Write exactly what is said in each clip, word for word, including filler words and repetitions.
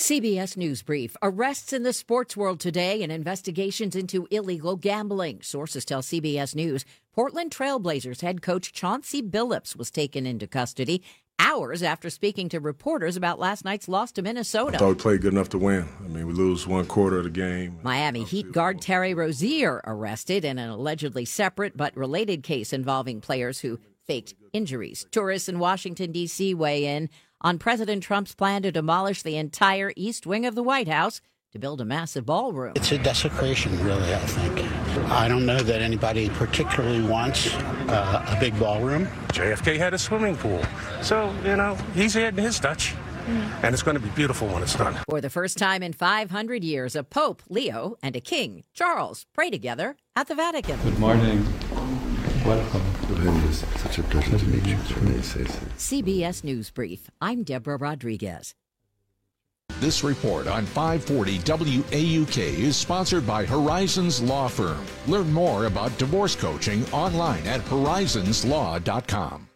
C B S News Brief. Arrests in the sports world today and investigations into illegal gambling. Sources tell C B S News Portland Trail Blazers head coach Chauncey Billups was taken into custody hours after speaking to reporters about last night's loss to Minnesota. I thought we played good enough to win. I mean, we lose one quarter of the game. Miami Heat guard Terry Rozier arrested in an allegedly separate but related case involving players who faked injuries. Tourists in Washington, D C weigh in on President Trump's plan to demolish the entire east wing of the White House to build a massive ballroom. It's a desecration, really, I think. I don't know that anybody particularly wants uh, a big ballroom. J F K had a swimming pool, so, you know, he's adding his touch. And it's going to be beautiful when it's done. For the first time in five hundred years, a Pope, Leo, and a King, Charles, pray together at the Vatican. Good morning. Welcome. It is such a pleasure to meet you. C B S News Brief. I'm Deborah Rodriguez. This report on five forty W A U K is sponsored by Horizons Law Firm. Learn more about divorce coaching online at horizons law dot com.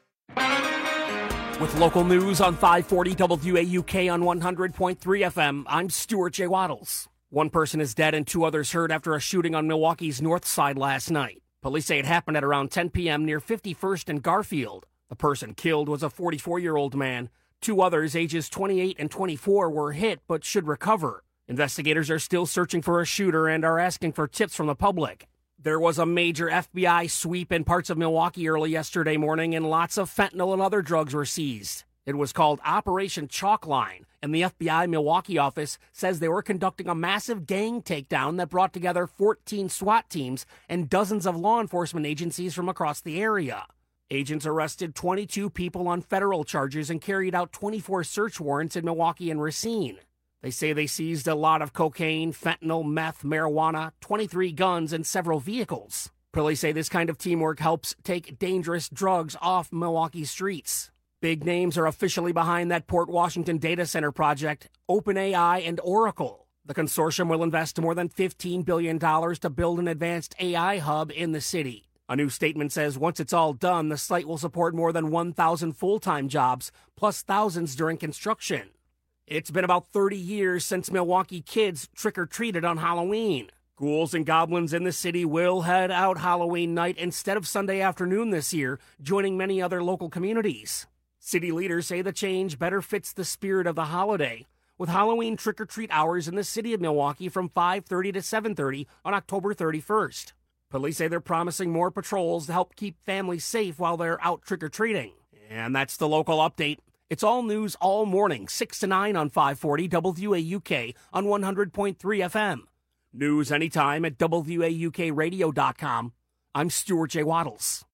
With local news on five forty W A U K on one hundred point three F M, I'm Stuart J. Waddles. One person is dead and two others hurt after a shooting on Milwaukee's north side last night. Police say it happened at around ten p.m. near fifty-first and Garfield. The person killed was a forty-four-year-old man. Two others, ages twenty-eight and twenty-four, were hit but should recover. Investigators are still searching for a shooter and are asking for tips from the public. There was a major F B I sweep in parts of Milwaukee early yesterday morning, and lots of fentanyl and other drugs were seized. It was called Operation Chalkline, and the F B I Milwaukee office says they were conducting a massive gang takedown that brought together fourteen SWAT teams and dozens of law enforcement agencies from across the area. Agents arrested twenty-two people on federal charges and carried out twenty-four search warrants in Milwaukee and Racine. They say they seized a lot of cocaine, fentanyl, meth, marijuana, twenty-three guns, and several vehicles. Police say this kind of teamwork helps take dangerous drugs off Milwaukee streets. Big names are officially behind that Port Washington data center project, OpenAI and Oracle. The consortium will invest more than fifteen billion dollars to build an advanced A I hub in the city. A new statement says once it's all done, the site will support more than one thousand full-time jobs, plus thousands during construction. It's been about thirty years since Milwaukee kids trick-or-treated on Halloween. Ghouls and goblins in the city will head out Halloween night instead of Sunday afternoon this year, joining many other local communities. City leaders say the change better fits the spirit of the holiday, with Halloween trick-or-treat hours in the city of Milwaukee from five thirty to seven thirty on October thirty-first. Police say they're promising more patrols to help keep families safe while they're out trick-or-treating. And that's the local update. It's all news all morning, six to nine on five forty W A U K on one hundred point three F M. News anytime at W A U K radio dot com. I'm Stuart J. Waddles.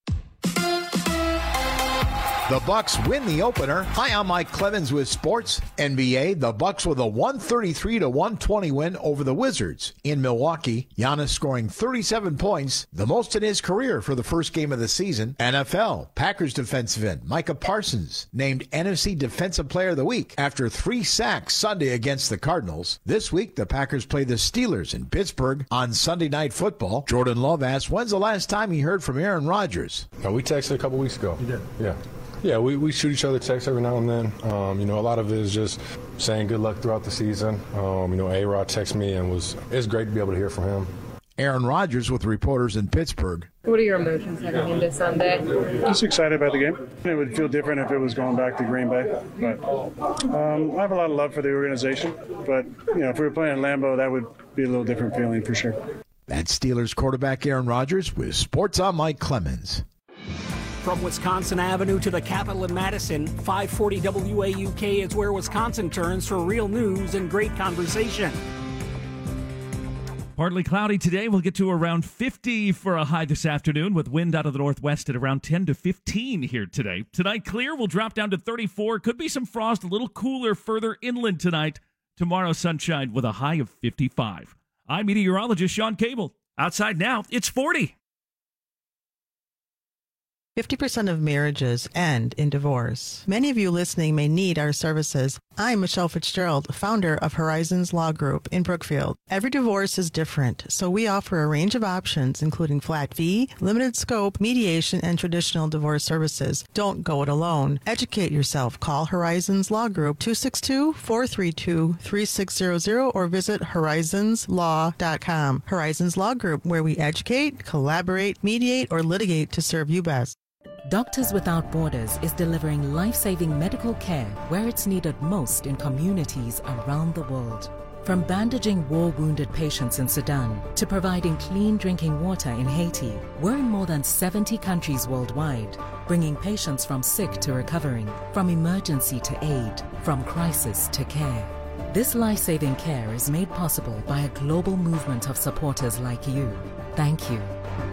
The Bucks win the opener. Hi, I'm Mike Clemens with Sports N B A. The Bucks with a one thirty-three to one twenty win over the Wizards in Milwaukee. Giannis scoring thirty-seven points, the most in his career for the first game of the season. N F L, Packers defensive end Micah Parsons named N F C Defensive Player of the Week after three sacks Sunday against the Cardinals. This week, the Packers play the Steelers in Pittsburgh on Sunday Night Football. Jordan Love asked, when's the last time he heard from Aaron Rodgers? Uh, we texted a couple weeks ago. You did? Yeah. Yeah, we, we shoot each other texts every now and then. Um, you know, a lot of it is just saying good luck throughout the season. Um, you know, A-Rod texted me and was it's great to be able to hear from him. Aaron Rodgers with reporters in Pittsburgh. What are your emotions heading into Sunday? Just excited about the game. It would feel different if it was going back to Green Bay. But um, I have a lot of love for the organization. But, you know, if we were playing in Lambeau, that would be a little different feeling for sure. That's Steelers quarterback Aaron Rodgers with Sports on Mike Clemens. From Wisconsin Avenue to the Capitol in Madison, five forty W A U K is where Wisconsin turns for real news and great conversation. Partly cloudy today. We'll get to around fifty for a high this afternoon with wind out of the northwest at around ten to fifteen here today. Tonight, clear. We'll drop down to thirty-four. Could be some frost, a little cooler further inland tonight. Tomorrow, sunshine with a high of fifty-five. I'm meteorologist Sean Cable. Outside now, it's forty. fifty percent of marriages end in divorce. Many of you listening may need our services. I'm Michelle Fitzgerald, founder of Horizons Law Group in Brookfield. Every divorce is different, so we offer a range of options, including flat fee, limited scope, mediation, and traditional divorce services. Don't go it alone. Educate yourself. Call Horizons Law Group two six two, four three two, three six zero zero or visit horizons law dot com. Horizons Law Group, where we educate, collaborate, mediate, or litigate to serve you best. Doctors Without Borders is delivering life-saving medical care where it's needed most in communities around the world. From bandaging war-wounded patients in Sudan to providing clean drinking water in Haiti, we're in more than seventy countries worldwide, bringing patients from sick to recovering, from emergency to aid, from crisis to care. This life-saving care is made possible by a global movement of supporters like you. Thank you.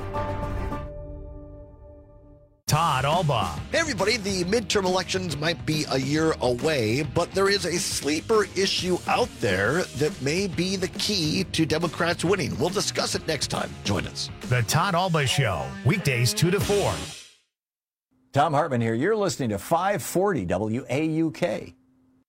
Todd Alba. Hey everybody, the midterm elections might be a year away, but there is a sleeper issue out there that may be the key to Democrats winning. We'll discuss it next time. Join us. The Todd Alba Show, weekdays two to four. Tom Hartman here. You're listening to five forty W A U K.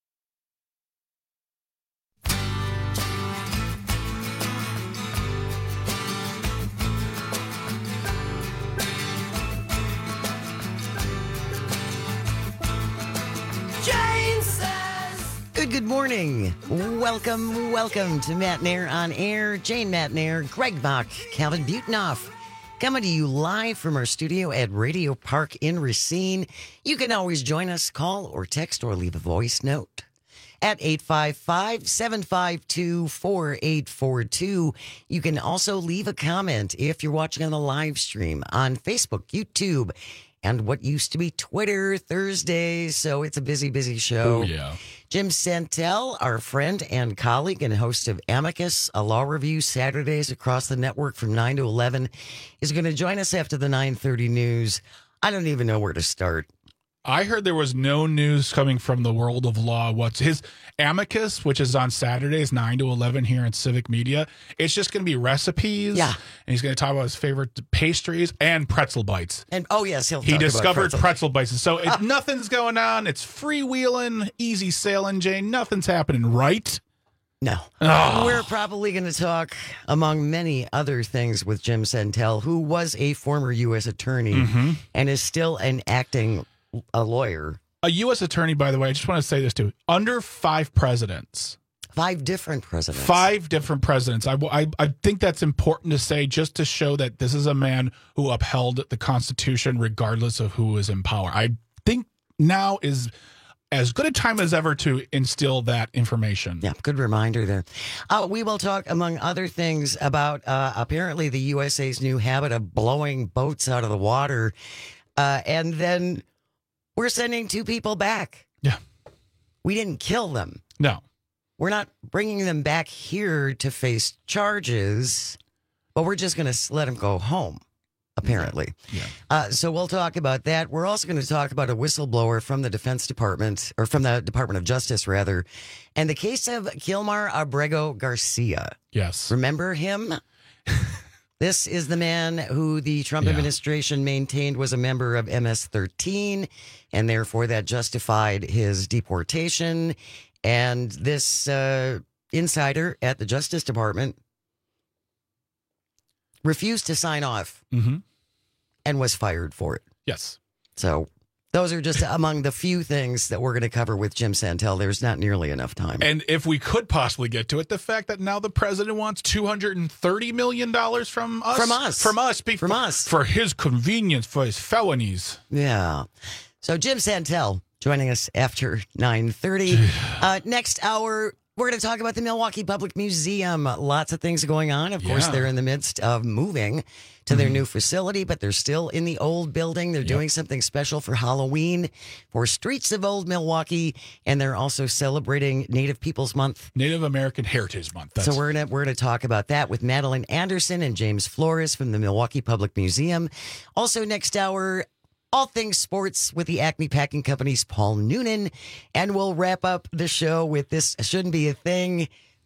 Good, good morning. Welcome, welcome to Matt Nair on Air. Jane Matt Nair, Greg Bach, Calvin Butenoff, coming to you live from our studio at Radio Park in Racine. You can always join us, call or text or leave a voice note at eight five five, seven five two, four eight four two. You can also leave a comment if you're watching on the live stream on Facebook, YouTube, and what used to be Twitter Thursdays. So it's a busy, busy show. Oh, yeah. Jim Santel, our friend and colleague and host of Amicus, a law review Saturdays across the network from nine to eleven, is going to join us after the nine thirty news. I don't even know where to start. I heard there was no news coming from the world of law. What's his Amicus, which is on Saturdays, nine to eleven here in Civic Media. It's just going to be recipes. Yeah. And he's going to talk about his favorite pastries and pretzel bites. And oh, yes, he'll He talk discovered about pretzel. pretzel bites. So it, nothing's going on. It's freewheeling, easy sailing, Jane. Nothing's happening, right? No. Oh. We're probably going to talk, among many other things, with Jim Santel, who was a former U S attorney Mm-hmm. and is still an acting a lawyer. A U S attorney, by the way, I just want to say this too. Under five presidents. Five different presidents. Five different presidents. I, I, I think that's important to say just to show that this is a man who upheld the Constitution regardless of who was in power. I think now is as good a time as ever to instill that information. Yeah, good reminder there. Uh, we will talk, among other things, about uh, apparently the U S A's new habit of blowing boats out of the water. Uh, and then we're sending two people back. Yeah. We didn't kill them. No. We're not bringing them back here to face charges, but we're just going to let them go home, apparently. Yeah. Uh, so we'll talk about that. We're also going to talk about a whistleblower from the Defense Department, or from the Department of Justice, rather, and the case of Kilmar Abrego Garcia. Yes. Remember him? This is the man who the Trump Yeah. administration maintained was a member of M S thirteen, and therefore that justified his deportation. And this uh, insider at the Justice Department refused to sign off Mm-hmm. and was fired for it. Yes. So those are just among the few things that we're going to cover with Jim Santel. There's not nearly enough time. And if we could possibly get to it, the fact that now the president wants two hundred thirty million dollars from us. From us. From us. Be- From us. For his convenience, for his felonies. Yeah. So Jim Santel joining us after nine thirty. uh, next hour, we're going to talk about the Milwaukee Public Museum. Lots of things going on. Of course, Yeah. they're in the midst of moving to their new facility, but they're still in the old building. They're Yep. doing something special for Halloween for Streets of Old Milwaukee, and they're also celebrating Native Peoples Month. Native American Heritage Month. That's- So we're gonna we're gonna talk about that with Madeline Anderson and James Flores from the Milwaukee Public Museum. Also next hour, all things sports with the Acme Packing Company's Paul Noonan, and we'll wrap up the show with this shouldn't be a thing.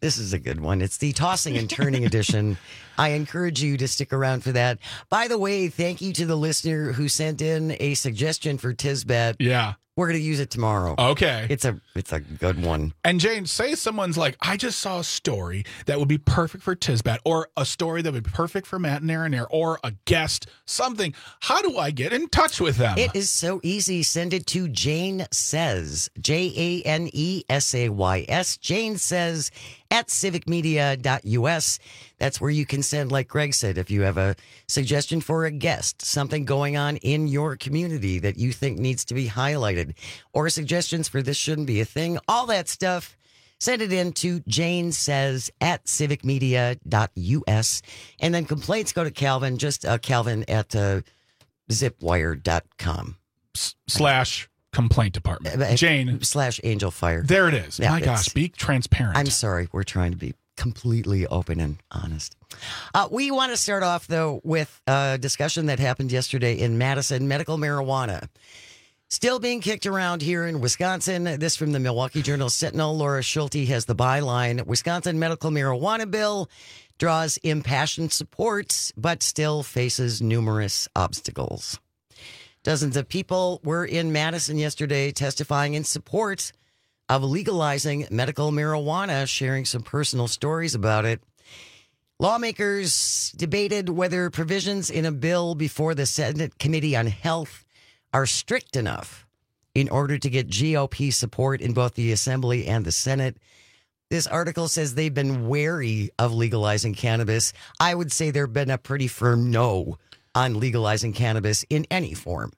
This is a good one. It's the tossing and turning edition. I encourage you to stick around for that. By the way, thank you to the listener who sent in a suggestion for Tisbet. Yeah. We're going to use it tomorrow. Okay. It's a it's a good one. And Jane, say someone's like, I just saw a story that would be perfect for Tisbet, or a story that would be perfect for Matt and Aaron Air, or a guest, something. How do I get in touch with them? It is so easy. Send it to Jane Says, J A N E S A Y S, Jane Says at civic media dot U S. That's where you can send, like Greg said, if you have a suggestion for a guest, something going on in your community that you think needs to be highlighted, or suggestions for this shouldn't be a thing, all that stuff. Send it in to Jane Says at civic media dot U S. And then complaints go to Calvin, just uh, Calvin at uh, zipwire dot com. S- slash complaint department. Jane. Slash Angel Fire. There it is. Yeah, My gosh, be transparent. I'm sorry. We're trying to be completely open and honest. Uh, we want to start off, though, with a discussion that happened yesterday in Madison. Medical marijuana still being kicked around here in Wisconsin. This from the Milwaukee Journal Sentinel. Laura Schulte has the byline. Wisconsin medical marijuana bill draws impassioned support, but still faces numerous obstacles. Dozens of people were in Madison yesterday testifying in support of legalizing medical marijuana, sharing some personal stories about it. Lawmakers debated whether provisions in a bill before the Senate Committee on Health are strict enough in order to get G O P support in both the Assembly and the Senate. This article says they've been wary of legalizing cannabis. I would say there's been a pretty firm no on legalizing cannabis in any form.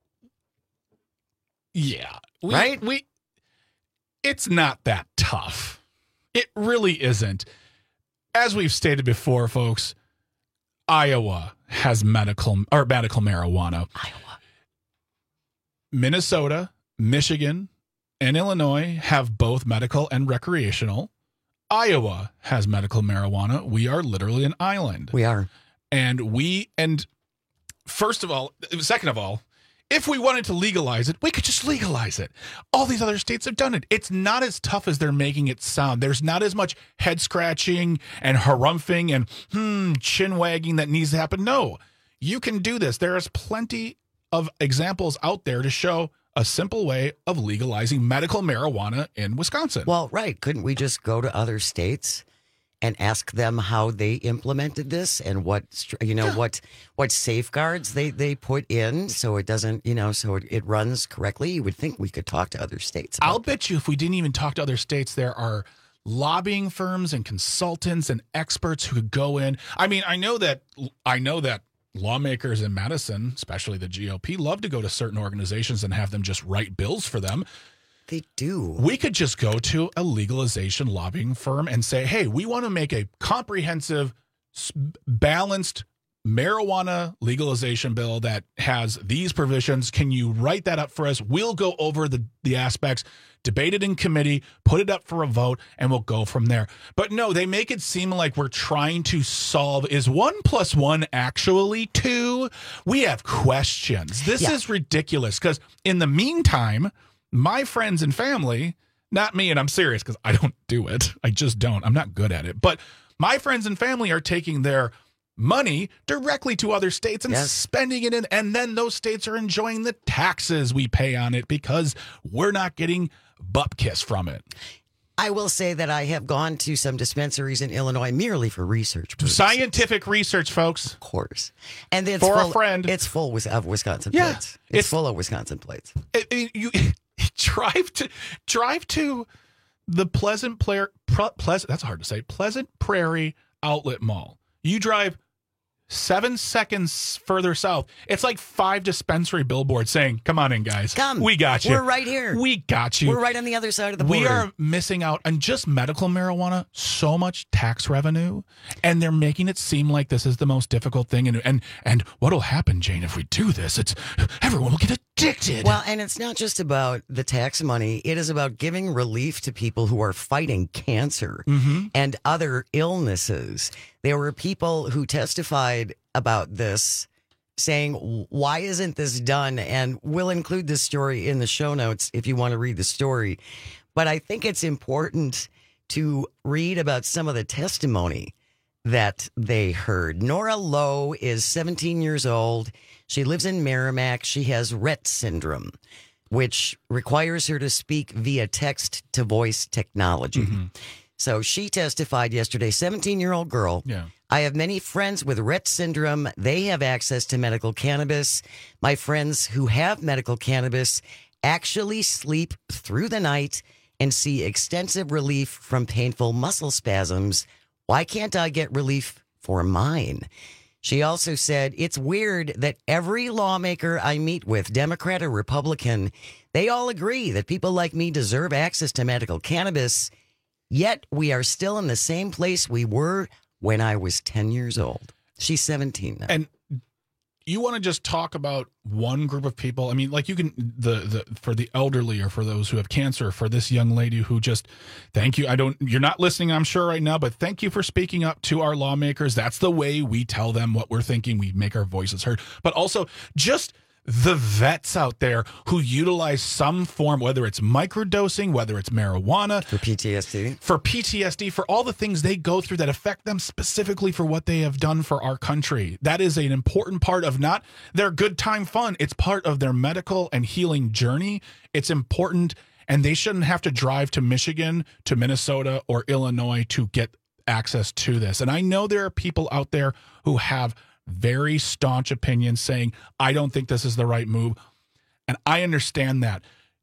Yeah. We, right? We. It's not that tough. It really isn't. As we've stated before, folks, Iowa has medical or medical marijuana. Iowa. Minnesota, Michigan, and Illinois have both medical and recreational. Iowa has medical marijuana. We are literally an island. We are. And we, and first of all, second of all, if we wanted to legalize it, we could just legalize it. All these other states have done it. It's not as tough as they're making it sound. There's not as much head scratching and harumphing and hmm, chin wagging that needs to happen. No, you can do this. There is plenty of examples out there to show a simple way of legalizing medical marijuana in Wisconsin. Well, right. Couldn't we just go to other states and ask them how they implemented this and what, you know, yeah. what what safeguards they, they put in so it doesn't, you know, so it, it runs correctly? You would think we could talk to other states. I'll bet that. you if we didn't even talk to other states, there are lobbying firms and consultants and experts who could go in. I mean, I know that I know that lawmakers in Madison, especially the G O P, love to go to certain organizations and have them just write bills for them. They do. We could just go to a legalization lobbying firm and say, hey, we want to make a comprehensive, balanced marijuana legalization bill that has these provisions. Can you write that up for us? We'll go over the, the aspects, debate it in committee, put it up for a vote, and we'll go from there. But no, they make it seem like we're trying to solve, is one plus one actually two? We have questions. This yeah. is ridiculous because in the meantime, my friends and family, not me, and I'm serious because I don't do it. I just don't. I'm not good at it. But my friends and family are taking their money directly to other states and yes. spending it in, and then those states are enjoying the taxes we pay on it because we're not getting butt kiss from it. I will say that I have gone to some dispensaries in Illinois merely for research purposes. Scientific research, folks. Of course. And it's for full, a friend. It's full with, of Wisconsin yeah, plates. It's, it's full of Wisconsin plates. It, it, you drive to drive to the Pleasant Prairie, Pleasant, that's hard to say, Pleasant Prairie Outlet Mall. You drive seven seconds further south. It's like five dispensary billboards saying, come on in, guys. Come. We got you. We're right here. We got you. We're right on the other side of the border. We are missing out on just medical marijuana, so much tax revenue, and they're making it seem like this is the most difficult thing. And and, and what will happen, Jane, if we do this? It's everyone will get addicted. Well, and it's not just about the tax money. It is about giving relief to people who are fighting cancer mm-hmm. and other illnesses. There were people who testified about this saying, why isn't this done? And we'll include this story in the show notes if you want to read the story. But I think it's important to read about some of the testimony that they heard. Nora Lowe is seventeen years old. She lives in Merrimack. She has Rett syndrome, which requires her to speak via text-to-voice technology. Mm-hmm. So she testified yesterday, seventeen-year-old girl. Yeah. I have many friends with Rett syndrome. They have access to medical cannabis. My friends who have medical cannabis actually sleep through the night and see extensive relief from painful muscle spasms. Why can't I get relief for mine? She also said, it's weird that every lawmaker I meet with, Democrat or Republican, they all agree that people like me deserve access to medical cannabis, yet we are still in the same place we were when I was ten years old. She's seventeen now. And you want to just talk about one group of people? I mean, like you can, the, the, for the elderly or for those who have cancer, for this young lady who just, thank you. I don't, you're not listening, I'm sure right now, but thank you for speaking up to our lawmakers. That's the way we tell them what we're thinking. We make our voices heard, but also just the vets out there who utilize some form, whether it's microdosing, whether it's marijuana. For P T S D. For P T S D, for all the things they go through that affect them specifically for what they have done for our country. That is an important part of not their good time fun. It's part of their medical and healing journey. It's important, and they shouldn't have to drive to Michigan, to Minnesota, or Illinois to get access to this. And I know there are people out there who have very staunch opinions saying, I don't think this is the right move. And I understand that.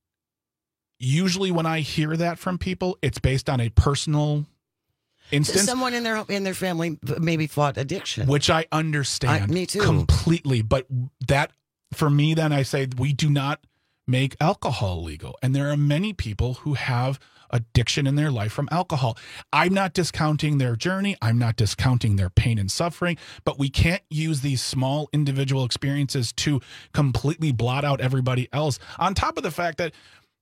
Usually when I hear that from people, it's based on a personal instance. Someone in their in their family maybe fought addiction. Which I understand. I, me too. Completely. But that, for me, then I say we do not make alcohol legal. And there are many people who have addiction in their life from alcohol. I'm not discounting their journey. I'm not discounting their pain and suffering, but we can't use these small individual experiences to completely blot out everybody else. On top of the fact that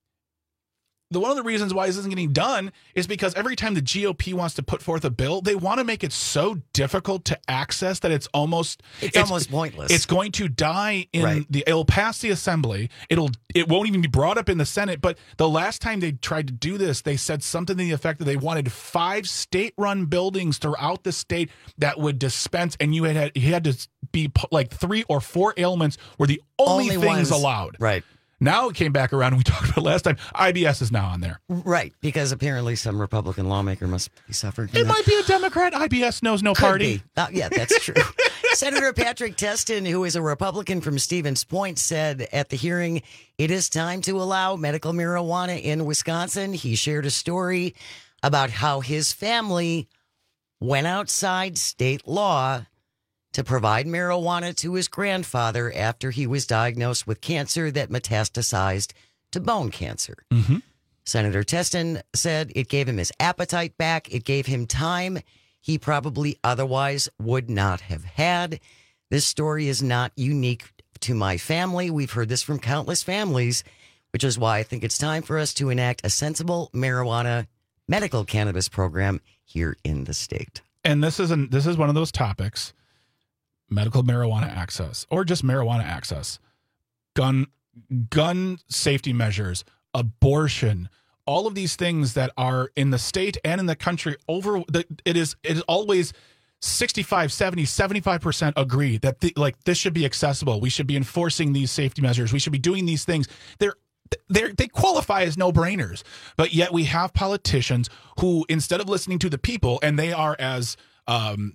the one of the reasons why this isn't getting done is because every time the G O P wants to put forth a bill, they want to make it so difficult to access that it's almost it's, it's almost pointless. It's going to die in right. the it'll pass the assembly. It'll it won't even be brought up in the Senate. But the last time they tried to do this, they said something to the effect that they wanted five state-run buildings throughout the state that would dispense, and you had, had you had to be like three or four ailments were the only, only things ones, allowed. Right. Now it came back around, and we talked about it last time. I B S is now on there. Right, because apparently some Republican lawmaker must be suffering from It that. might be a Democrat. I B S knows no Could party. Uh, yeah, that's true. Senator Patrick Testin, who is a Republican from Stevens Point, said at the hearing, it is time to allow medical marijuana in Wisconsin. He shared a story about how his family went outside state law to provide marijuana to his grandfather after he was diagnosed with cancer that metastasized to bone cancer. Mm-hmm. Senator Testin said it gave him his appetite back. It gave him time he probably otherwise would not have had. This story is not unique to my family. We've heard this from countless families, which is why I think it's time for us to enact a sensible marijuana medical cannabis program here in the state. And this is an, this is one of those topics. Medical marijuana access, or just marijuana access, gun gun safety measures, abortion, all of these things that are in the state and in the country over the, it is it is always sixty-five, seventy, seventy-five percent agree that the, like this should be accessible. We should be enforcing these safety measures. We should be doing these things. They're They they qualify as no-brainers, but yet we have politicians who, instead of listening to the people, and they are as um,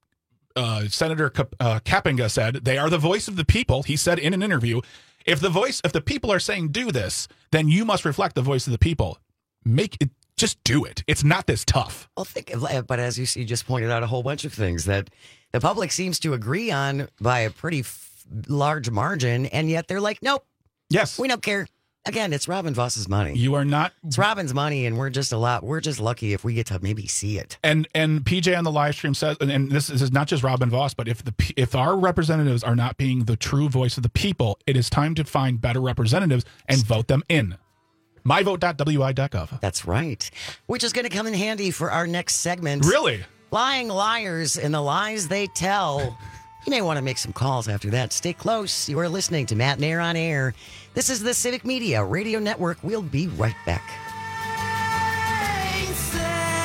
Uh, Senator Cap- uh, Kapenga said, they are the voice of the people. He said in an interview, if the voice, if the people are saying do this, then you must reflect the voice of the people. Make it, just do it. It's not this tough. Well, think of, but as you see, just pointed out a whole bunch of things that the public seems to agree on by a pretty f- large margin, and yet they're like, nope. Yes. We don't care. Again, it's Robin Voss's money. You are not. It's Robin's money, and we're just a lot. We're just lucky if we get to maybe see it. And and P J on the live stream says, and, and this, this is not just Robin Voss, but if the if our representatives are not being the true voice of the people, it is time to find better representatives and vote them in. my vote dot w i dot gov. That's right. Which is going to come in handy for our next segment. Really? Lying liars and the lies they tell. You may want to make some calls after that. Stay close. You are listening to Matt Nair on Air. This is the Civic Media Radio Network. We'll be right back.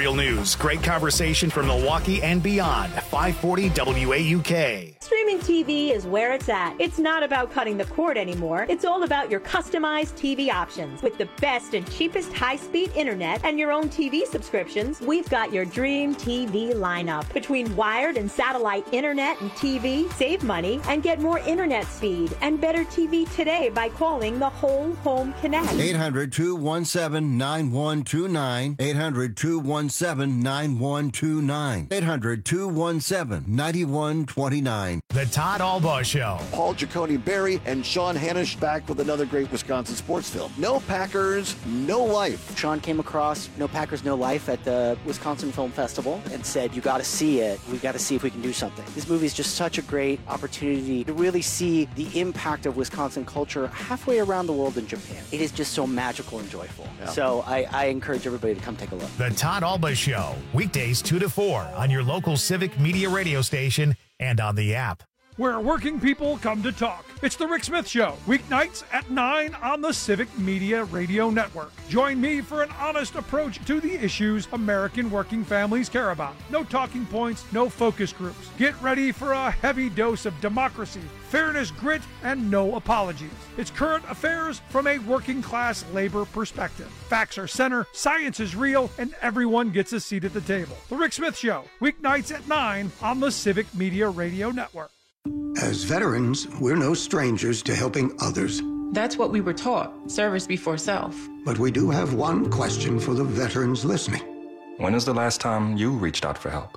Real news, great conversation from Milwaukee and beyond. five forty W A U K. Streaming T V is where it's at. It's not about cutting the cord anymore. It's all about your customized T V options. With the best and cheapest high-speed internet and your own T V subscriptions, we've got your dream T V lineup. Between wired and satellite internet and T V, save money and get more internet speed and better T V today by calling the Whole Home Connect. eight hundred, two one seven, nine one two nine. eight hundred, two one seven, nine one two nine. eight hundred, two one seven, nine one two nine. The Todd Albaugh Show. Paul Giacone Berry and Sean Hanisch back with another great Wisconsin sports film. No Packers, no life. Sean came across No Packers, No Life at the Wisconsin Film Festival and said, you got to see it. We got to see if we can do something. This movie is just such a great opportunity to really see the impact of Wisconsin culture halfway around the world in Japan. It is just so magical and joyful. Yeah. So I, I encourage everybody to come take a look. The Todd Albaugh Show, weekdays two to four on your local Civic Media radio station and on the app. Where working people come to talk. It's the Rick Smith Show, weeknights at nine on the Civic Media Radio Network. Join me for an honest approach to the issues American working families care about. No talking points, no focus groups. Get ready for a heavy dose of democracy, fairness, grit, and no apologies. It's current affairs from a working class labor perspective. Facts are center, science is real, and everyone gets a seat at the table. The Rick Smith Show, weeknights at nine on the Civic Media Radio Network. As veterans, we're no strangers to helping others. That's what we were taught, service before self. But we do have one question for the veterans listening. When is the last time you reached out for help?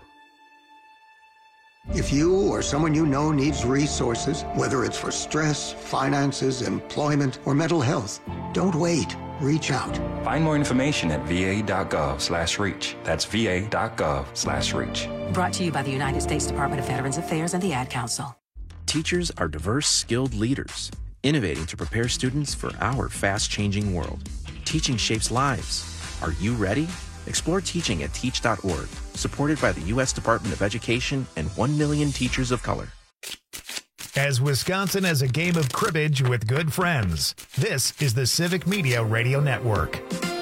If you or someone you know needs resources, whether it's for stress, finances, employment, or mental health, don't wait. Reach out. Find more information at va.gov slash reach. That's va.gov slash reach. Brought to you by the United States Department of Veterans Affairs and the Ad Council. Teachers are diverse, skilled leaders, innovating to prepare students for our fast-changing world. Teaching shapes lives. Are you ready? Explore teaching at teach dot org, supported by the U S Department of Education and one million teachers of color. As Wisconsin has a game of cribbage with good friends, this is the Civic Media Radio Network.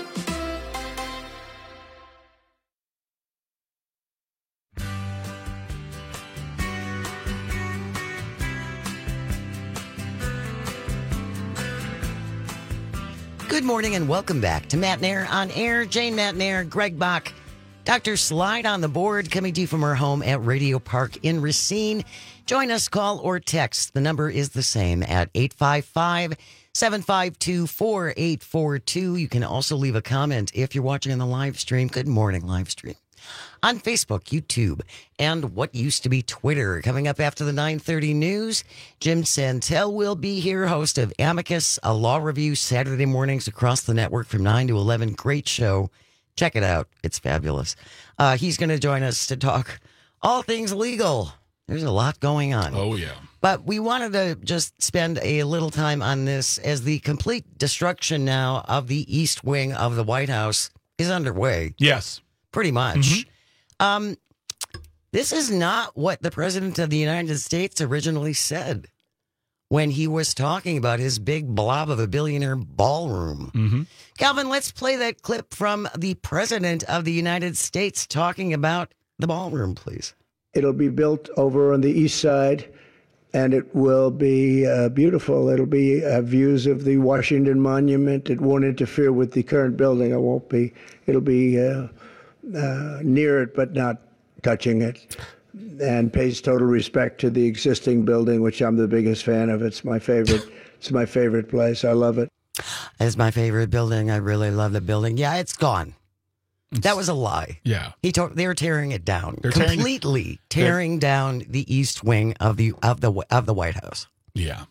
Good morning and welcome back to Matt Nair on Air. Jane Matt Nair, Greg Bach, Doctor Slide on the board, coming to you from our home at Radio Park in Racine. Join us, call or text. The number is the same at eight five five, seven five two, four eight four two. You can also leave a comment if you're watching on the live stream. Good morning, live stream. On Facebook, YouTube, and what used to be Twitter. Coming up after the nine thirty news, Jim Santel will be here, host of Amicus, a law review Saturday mornings across the network from nine to eleven. Great show. Check it out. It's fabulous. Uh, he's going to join us to talk all things legal. There's a lot going on. Oh, yeah. But we wanted to just spend a little time on this as the complete destruction now of the East Wing of the White House is underway. Yes. Pretty much. Mm-hmm. Um, this is not what the President of the United States originally said when he was talking about his big blob of a billionaire ballroom. Mm-hmm. Calvin, let's play that clip from the President of the United States talking about the ballroom, please. It'll be built over on the east side, and it will be uh, beautiful. It'll be uh, views of the Washington Monument. It won't interfere with the current building. It won't be. It'll be uh, uh, near it, but not touching it, and pays total respect to the existing building, which I'm the biggest fan of. It's my favorite. It's my favorite place. I love it. It's my favorite building. I really love the building. Yeah, it's gone. That was a lie. Yeah, he told they're tearing it down, they're completely tearing, tearing down the East Wing of the of the of the White House. Yeah.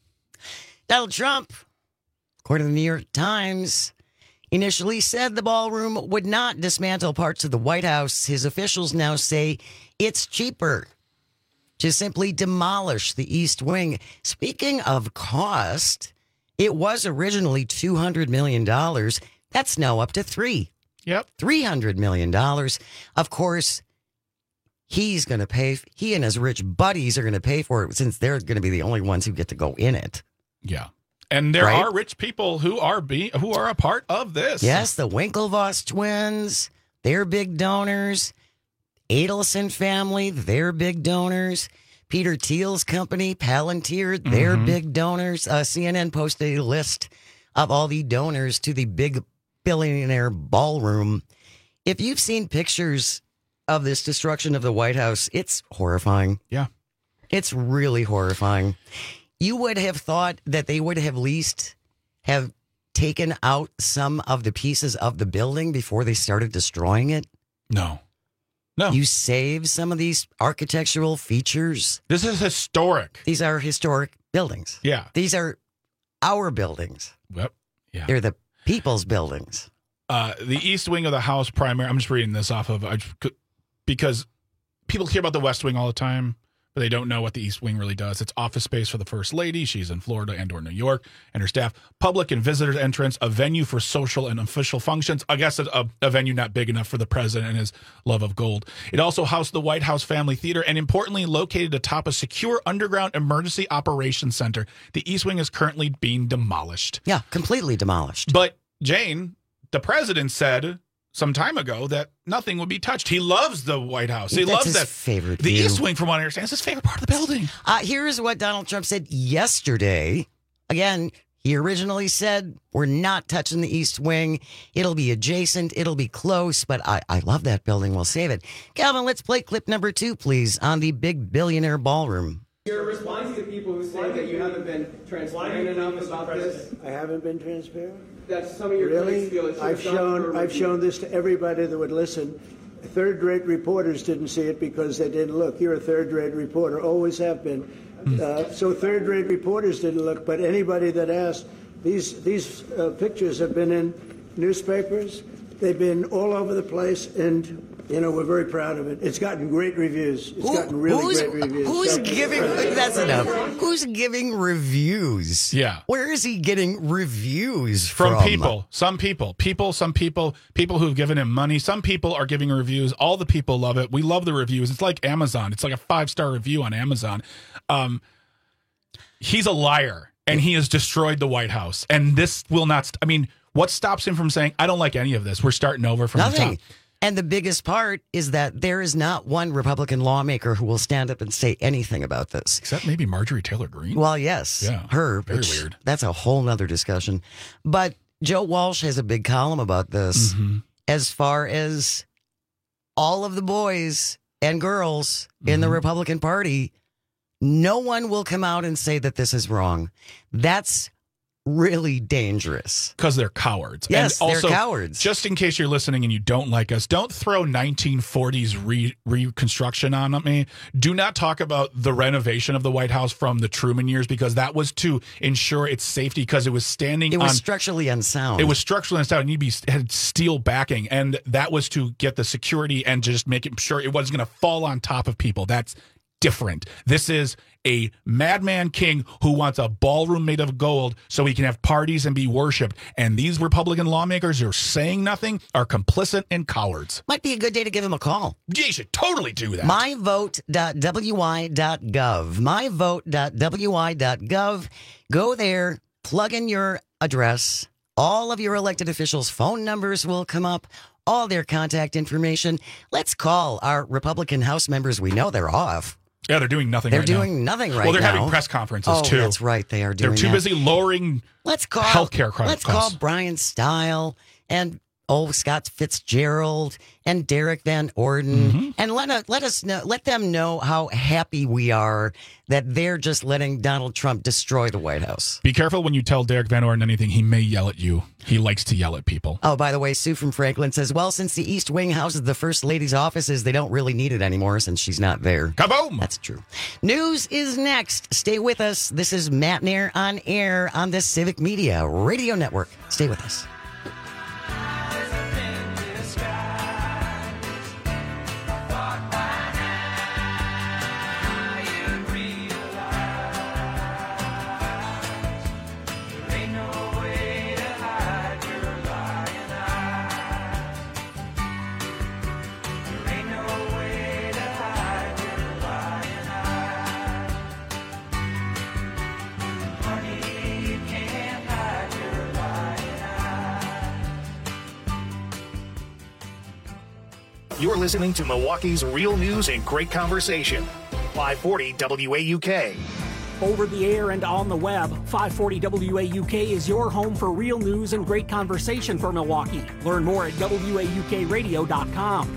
Donald Trump, according to the New York Times, initially said the ballroom would not dismantle parts of the White House. His officials now say it's cheaper to simply demolish the East Wing. Speaking of cost, it was originally two hundred million dollars. That's now up to three. Yep. three hundred million dollars. Of course, he's going to pay. He and his rich buddies are going to pay for it since they're going to be the only ones who get to go in it. Yeah. And there Right? are rich people who are be, who are a part of this. Yes, the Winklevoss twins, they're big donors. Adelson family, they're big donors. Peter Thiel's company, Palantir, they're Mm-hmm. big donors. Uh, C N N posted a list of all the donors to the big billionaire ballroom. If you've seen pictures of this destruction of the White House, it's horrifying. Yeah. It's really horrifying. You would have thought that they would have at least have taken out some of the pieces of the building before they started destroying it. No. No. You save some of these architectural features. This is historic. These are historic buildings. Yeah. These are our buildings. Yep. Yeah. They're the people's buildings. Uh, the East Wing of the House primary. I'm just reading this off of I, because people hear about the West Wing all the time, but they don't know what the East Wing really does. It's office space for the First Lady. She's in Florida and or New York, and her staff. Public and visitors entrance, a venue for social and official functions. I guess a, a venue not big enough for the president and his love of gold. It also housed the White House Family Theater, and importantly, located atop a secure underground emergency operations center. The East Wing is currently being demolished. Yeah, completely demolished. But Jane, the president said some time ago that nothing would be touched. He loves the White House. He That's loves his that favorite The view. East Wing, from what I understand, is his favorite part of the building. Uh, here's what Donald Trump said yesterday. Again, he originally said, we're not touching the East Wing. It'll be adjacent. It'll be close, but I, I love that building. We'll save it. Calvin, let's play clip number two, please, on the big billionaire ballroom. You're responding to people who say that you haven't been transparent enough about this. I haven't been transparent. That some of your Really? critics feel it should I've have gone shown for a I've review. shown this to everybody that would listen. Third-rate reporters didn't see it because they didn't look. You're a third-rate reporter, always have been. Uh, so third-rate reporters didn't look. But anybody that asked, these these uh, pictures have been in newspapers. They've been all over the place, and you know we're very proud of it. It's gotten great reviews. It's Who- gotten really who's, great reviews. Who's So- giving? That's enough. Who's giving reviews? Yeah. Where is he getting reviews From, from? people, some people, people, some people, people who've given him money. Some people are giving reviews. All the people love it. We love the reviews. It's like Amazon. It's like a five star review on Amazon. Um, he's a liar, and he has destroyed the White House. And this will not. St- I mean, what stops him from saying, "I don't like any of this"? We're starting over from the Nothing. top. And the biggest part is that there is not one Republican lawmaker who will stand up and say anything about this. Except maybe Marjorie Taylor Greene. Well, yes. Yeah, Her. very which- weird. That's a whole nother discussion. But Joe Walsh has a big column about this Mm-hmm. as far as all of the boys and girls in the Republican Party. No one will come out and say that this is wrong. That's really dangerous. Because they're cowards. Yes, and they're also, cowards. Just in case you're listening and you don't like us, don't throw nineteen forties re- reconstruction on me. Do not talk about the renovation of the White House from the Truman years, because that was to ensure its safety, because it was standing It was on... structurally unsound. It was structurally unsound. It needed to be had steel backing, and that was to get the security and just make it sure it wasn't going to fall on top of people. That's different. This is a madman king who wants a ballroom made of gold so he can have parties and be worshipped. And these Republican lawmakers who are saying nothing are complicit and cowards. Might be a good day to give him a call. You should totally do that. my vote dot w y dot gov. my vote dot w y dot gov. Go there, plug in your address. All of your elected officials' phone numbers will come up, all their contact information. Let's call our Republican House members. We know they're off. Yeah, they're doing nothing They're right doing now. nothing right now. Well, they're having press conferences, oh, too. that's right. They are doing They're too that. busy lowering Let's call healthcare costs. Let's call Brian Stile and old Scott Fitzgerald and Derek Van Orden, Mm-hmm. and let us let us know, let them know how happy we are that they're just letting Donald Trump destroy the White House. Be careful when you tell Derek Van Orden anything. He may yell at you. He likes to yell at people. Oh, by the way, Sue from Franklin says, well, since the East Wing houses the First Lady's offices, they don't really need it anymore since she's not there. Kaboom! That's true. News is next. Stay with us. This is Matt Nair on air on the Civic Media Radio Network. Stay with us. You're listening to Milwaukee's real news and great conversation. five forty W A U K. Over the air and on the web, five forty W A U K is your home for real news and great conversation for Milwaukee. Learn more at W A U K radio dot com.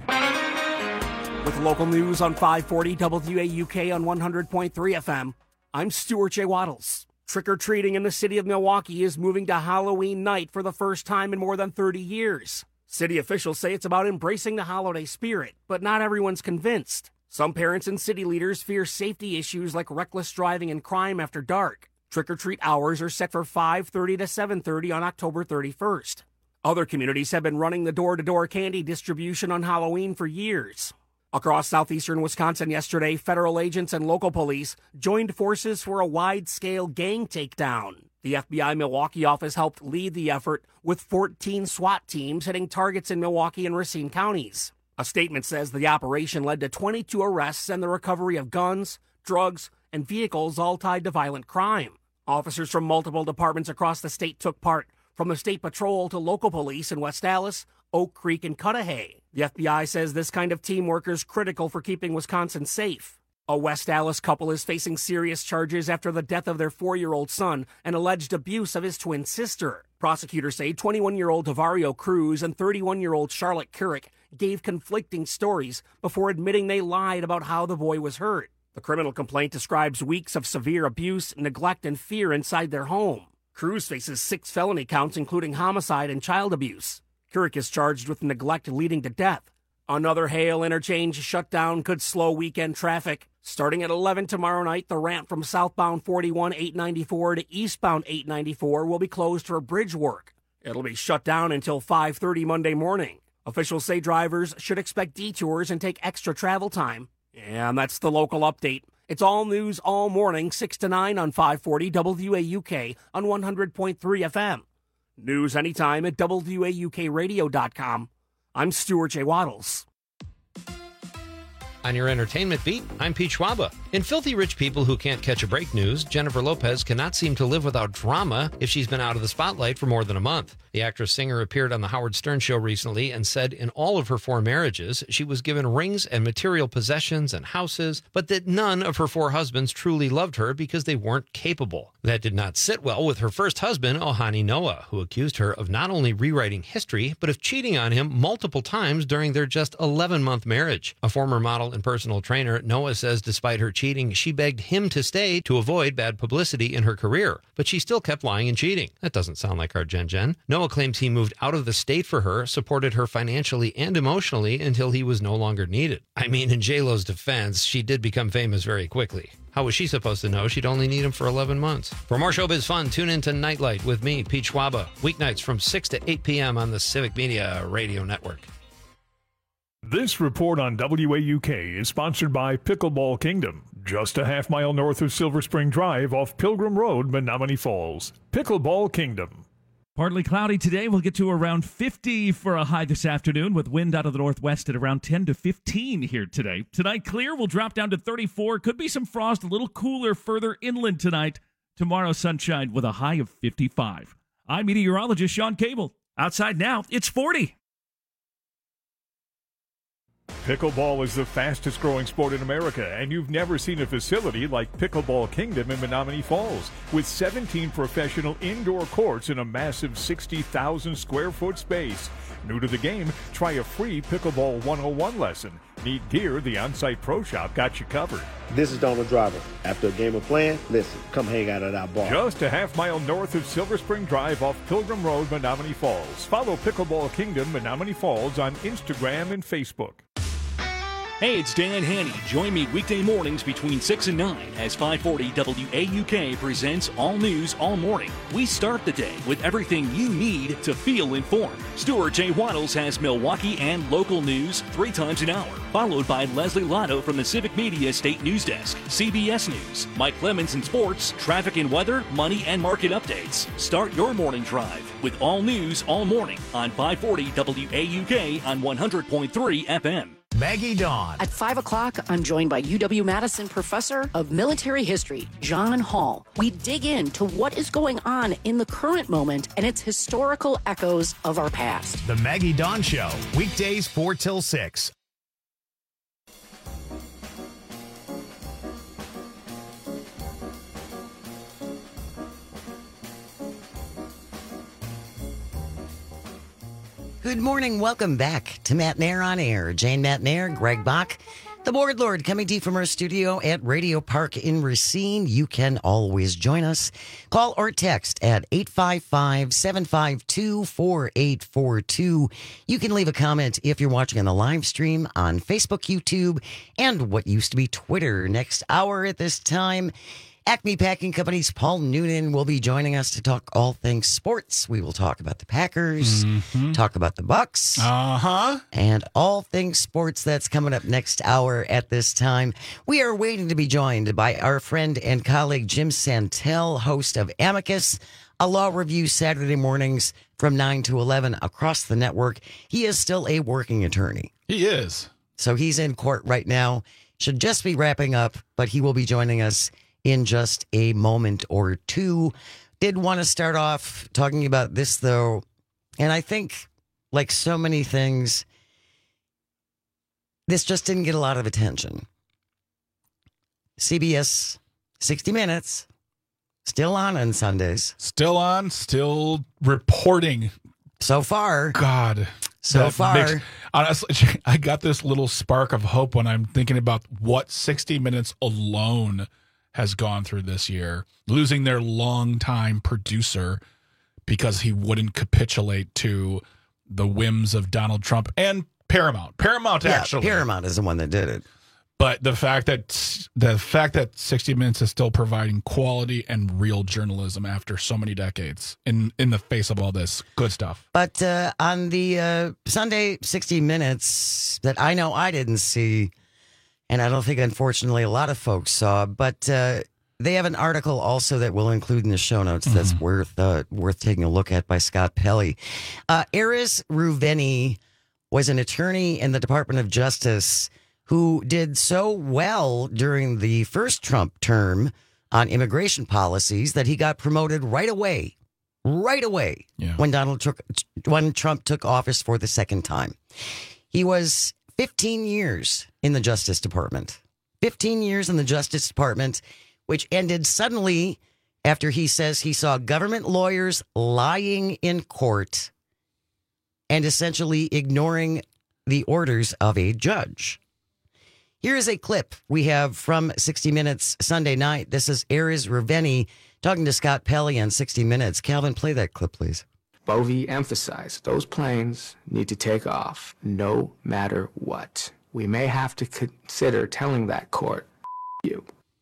With local news on five forty W A U K on one hundred point three F M, I'm Stuart J. Waddles. Trick-or-treating in the city of Milwaukee is moving to Halloween night for the first time in more than thirty years. City officials say it's about embracing the holiday spirit, but not everyone's convinced. Some parents and city leaders fear safety issues like reckless driving and crime after dark. Trick-or-treat hours are set for five thirty to seven thirty on October thirty-first. Other communities have been running the door-to-door candy distribution on Halloween for years. Across southeastern Wisconsin yesterday, federal agents and local police joined forces for a wide-scale gang takedown. The F B I Milwaukee office helped lead the effort with fourteen SWAT teams hitting targets in Milwaukee and Racine counties. A statement says the operation led to twenty-two arrests and the recovery of guns, drugs, and vehicles all tied to violent crime. Officers from multiple departments across the state took part, from the state patrol to local police in West Allis, Oak Creek, and Cudahy. The F B I says this kind of teamwork is critical for keeping Wisconsin safe. A West Allis couple is facing serious charges after the death of their four-year-old son and alleged abuse of his twin sister. Prosecutors say twenty-one-year-old Tavario Cruz and thirty-one-year-old Charlotte Couric gave conflicting stories before admitting they lied about how the boy was hurt. The criminal complaint describes weeks of severe abuse, neglect, and fear inside their home. Cruz faces six felony counts, including homicide and child abuse. Couric is charged with neglect leading to death. Another Hale interchange shutdown could slow weekend traffic. Starting at eleven tomorrow night, the ramp from southbound forty-one eight ninety-four to eastbound eight ninety-four will be closed for bridge work. It'll be shut down until five thirty Monday morning. Officials say drivers should expect detours and take extra travel time. And that's the local update. It's all news all morning, six to nine on five forty W A U K on one hundred point three F M. News anytime at W A U K radio dot com. I'm Stuart J. Waddles. On your entertainment beat, I'm Pete Schwaba. In Filthy Rich People Who Can't Catch a Break news, Jennifer Lopez cannot seem to live without drama if she's been out of the spotlight for more than a month. The actress-singer appeared on The Howard Stern Show recently and said in all of her four marriages, she was given rings and material possessions and houses, but that none of her four husbands truly loved her because they weren't capable. That did not sit well with her first husband, Ohani Noah, who accused her of not only rewriting history, but of cheating on him multiple times during their just eleven-month marriage. A former model and personal trainer, Noah says despite her cheating, she begged him to stay to avoid bad publicity in her career, but she still kept lying and cheating. That doesn't sound like our Jen Jen. Noah claims he moved out of the state for her, supported her financially and emotionally until he was no longer needed. I mean, in J-Lo's defense, she did become famous very quickly. How was she supposed to know she'd only need him for eleven months? For more showbiz fun, tune in to Nightlight with me, Pete Schwaba, weeknights from six to eight p.m. on the Civic Media Radio Network. This report on W A U K is sponsored by Pickleball Kingdom, just a half mile north of Silver Spring Drive off Pilgrim Road, Menominee Falls. Pickleball Kingdom. Partly cloudy today. We'll get to around fifty for a high this afternoon with wind out of the northwest at around ten to fifteen here today. Tonight, clear. We'll drop down to thirty-four. Could be some frost, a little cooler further inland tonight. Tomorrow, sunshine with a high of fifty-five. I'm meteorologist Sean Cable. Outside now, it's forty. Pickleball is the fastest growing sport in America, and you've never seen a facility like Pickleball Kingdom in Menominee Falls. With seventeen professional indoor courts in a massive sixty thousand square foot space. New to the game, try a free Pickleball one oh one lesson. Need gear, the on-site pro shop got you covered. This is Donald Driver. After a game of playing, listen, come hang out at our bar. Just a half mile north of Silver Spring Drive off Pilgrim Road, Menominee Falls. Follow Pickleball Kingdom Menominee Falls on Instagram and Facebook. Hey, it's Dan Haney. Join me weekday mornings between six and nine as five forty W A U K presents All News All Morning. We start the day with everything you need to feel informed. Stuart J. Waddles has Milwaukee and local news three times an hour, followed by Leslie Lotto from the Civic Media State News Desk, C B S News, Mike Clemens in sports, traffic and weather, money and market updates. Start your morning drive with All News All Morning on five forty W A U K on one hundred point three F M. Maggie Dawn. At five o'clock, I'm joined by U W-Madison Professor of Military History, John Hall. We dig into what is going on in the current moment and its historical echoes of our past. The Maggie Dawn Show, weekdays four till six. Good morning. Welcome back to Matt Nair on Air. Jane Matt Nair, Greg Bach, the Board Lord, coming to you from our studio at Radio Park in Racine. You can always join us. Call or text at eight five five, seven five two, four eight four two. You can leave a comment if you're watching on the live stream on Facebook, YouTube, and what used to be Twitter. Next hour at this time, Acme Packing Company's Paul Noonan will be joining us to talk all things sports. We will talk about the Packers, mm-hmm. talk about the Bucks, uh-huh. and all things sports. That's coming up next hour at this time. We are waiting to be joined by our friend and colleague Jim Santel, host of Amicus, a law review Saturday mornings from nine to eleven across the network. He is still a working attorney. He is. So he's in court right now. Should just be wrapping up, but he will be joining us in just a moment or two. Did want to start off talking about this, though, and I think, like so many things, this just didn't get a lot of attention. C B S sixty minutes, still on on Sundays. Still on, still reporting. So far. God. So far. Makes, honestly, I got this little spark of hope when I'm thinking about what sixty minutes alone has gone through this year, losing their longtime producer because he wouldn't capitulate to the whims of Donald Trump and Paramount. Paramount, yeah, actually. Paramount is the one that did it. But the fact that the fact that sixty minutes is still providing quality and real journalism after so many decades in, in the face of all this good stuff. But uh, on the uh, Sunday sixty minutes that I know I didn't see, and I don't think, unfortunately, a lot of folks saw, but uh, they have an article also that we'll include in the show notes mm-hmm. that's worth uh, worth taking a look at by Scott Pelley. Uh, Erez Ruveni was an attorney in the Department of Justice who did so well during the first Trump term on immigration policies that he got promoted right away, right away yeah. when Donald took, when Trump took office for the second time. He was fifteen years in the Justice Department. fifteen years in the Justice Department, which ended suddenly after he says he saw government lawyers lying in court and essentially ignoring the orders of a judge. Here is a clip we have from sixty minutes Sunday night. This is Erez Ruveni talking to Scott Pelley on sixty minutes. Calvin, play that clip, please. Bovee emphasized those planes need to take off no matter what. We may have to consider telling that court, you.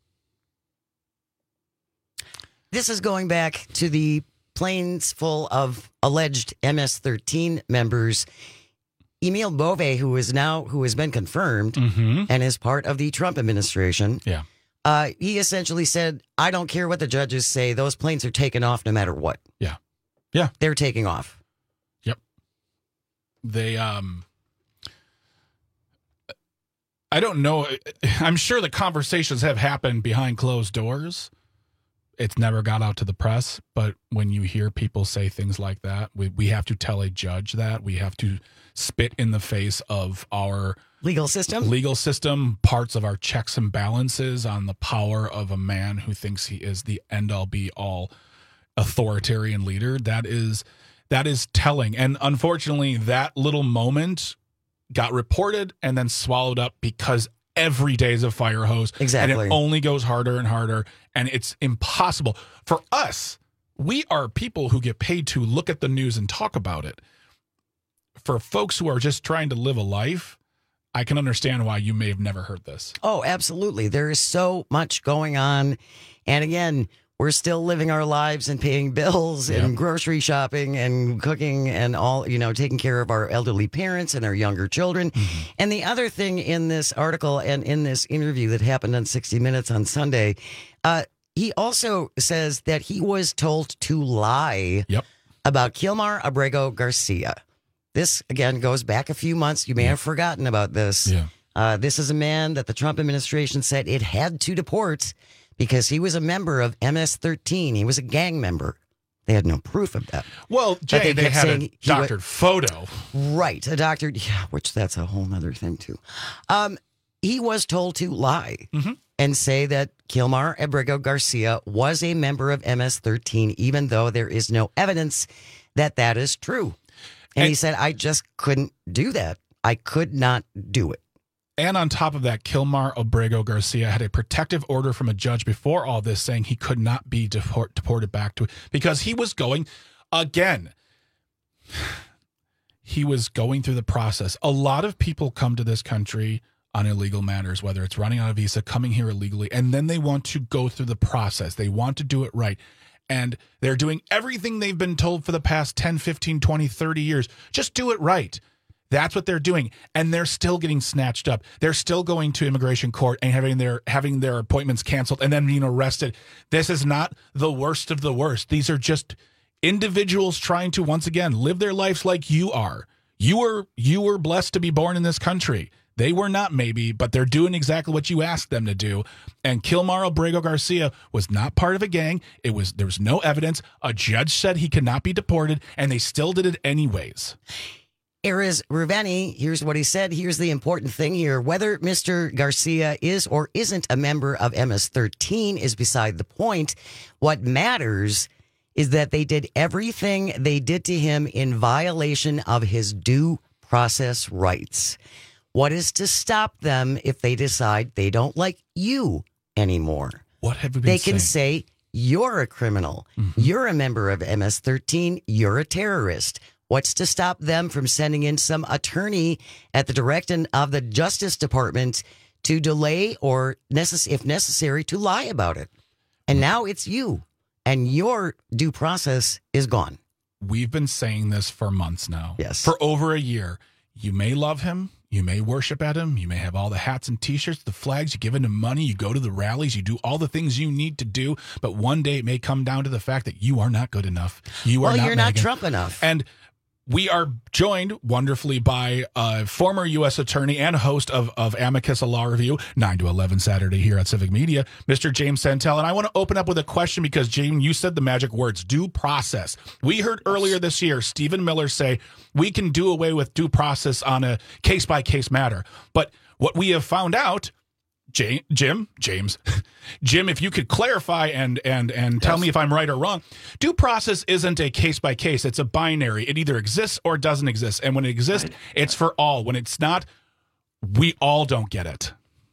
This is going back to the planes full of alleged M S thirteen members. Emil Bovee, who is now, who has been confirmed mm-hmm. and is part of the Trump administration. Yeah. Uh, he essentially said, I don't care what the judges say. Those planes are taking off no matter what. Yeah. Yeah. They're taking off. Yep. They, um, I don't know. I'm sure the conversations have happened behind closed doors. It's never got out to the press. But when you hear people say things like that, we, we have to tell a judge that. We have to spit in the face of our legal system, legal system, parts of our checks and balances on the power of a man who thinks he is the end all be all authoritarian leader. That is, that is telling. And unfortunately, that little moment got reported and then swallowed up because every day is a fire hose. Exactly. And it only goes harder and harder. And it's impossible for us. We are people who get paid to look at the news and talk about it. For folks who are just trying to live a life, I can understand why you may have never heard this. Oh, absolutely. There is so much going on. And again, we're still living our lives and paying bills and yep. grocery shopping and cooking and all, you know, taking care of our elderly parents and our younger children. Mm-hmm. And the other thing in this article and in this interview that happened on sixty minutes on Sunday, uh, he also says that he was told to lie yep. about Kilmar Abrego Garcia. this, again, goes back a few months. You may have forgotten about this. Yeah. Uh, this is a man that the Trump administration said it had to deport because he was a member of M S thirteen. He was a gang member. They had no proof of that. Well, Jay, they they, kept had saying a he wa- doctored photo. Right, a doctored, yeah, which that's a whole other thing, too. Um, he was told to lie Mm-hmm. and say that Kilmar Abrego Garcia was a member of M S thirteen, even though there is no evidence that that is true. And, and he said, I just couldn't do that. I could not do it. And on top of that, Kilmar Abrego Garcia had a protective order from a judge before all this saying he could not be deport, deported back to because he was going, again, he was going through the process. A lot of people come to this country on illegal matters, whether it's running on a visa, coming here illegally, and then they want to go through the process. They want to do it right. And they're doing everything they've been told for the past ten, fifteen, twenty, thirty years. Just do it right. That's what they're doing. And they're still getting snatched up. They're still going to immigration court and having their having their appointments canceled and then being arrested. This is not the worst of the worst. These are just individuals trying to, once again, live their lives like you are. You were you were blessed to be born in this country. They were not, maybe, but they're doing exactly what you asked them to do. And Kilmar Abrego Garcia was not part of a gang. It was there was no evidence. A judge said he could not be deported, and they still did it anyways. Erez Ruveni, here's what he said. Here's the important thing here. Whether Mister Garcia is or isn't a member of M S thirteen is beside the point. What matters is that they did everything they did to him in violation of his due process rights. What is to stop them if they decide they don't like you anymore? What have we been They can saying? say, you're a criminal. Mm-hmm. You're a member of M S thirteen. You're a terrorist. What's to stop them from sending in some attorney at the direction of the Justice Department to delay or, necess- if necessary, to lie about it? And now it's you, and your due process is gone. We've been saying this for months now. Yes. For over a year. You may love him. You may worship at him. You may have all the hats and T-shirts, the flags. You give him money. You go to the rallies. You do all the things you need to do. But one day it may come down to the fact that you are not good enough. You are well, not you're not Megyn. Trump enough. And we are joined wonderfully by a former U S attorney and host of, of Amicus, a law review, nine to eleven Saturday here at Civic Media, Mister James Santel. And I want to open up with a question because, James, you said the magic words, due process. We heard earlier this year Stephen Miller say we can do away with due process on a case-by-case matter. But what we have found out, Jay, Jim, James, Jim, if you could clarify and and and yes. tell me if I'm right or wrong, due process isn't a case by case. It's a binary. It either exists or doesn't exist. And when it exists, right. it's for all. When it's not, we all don't get it.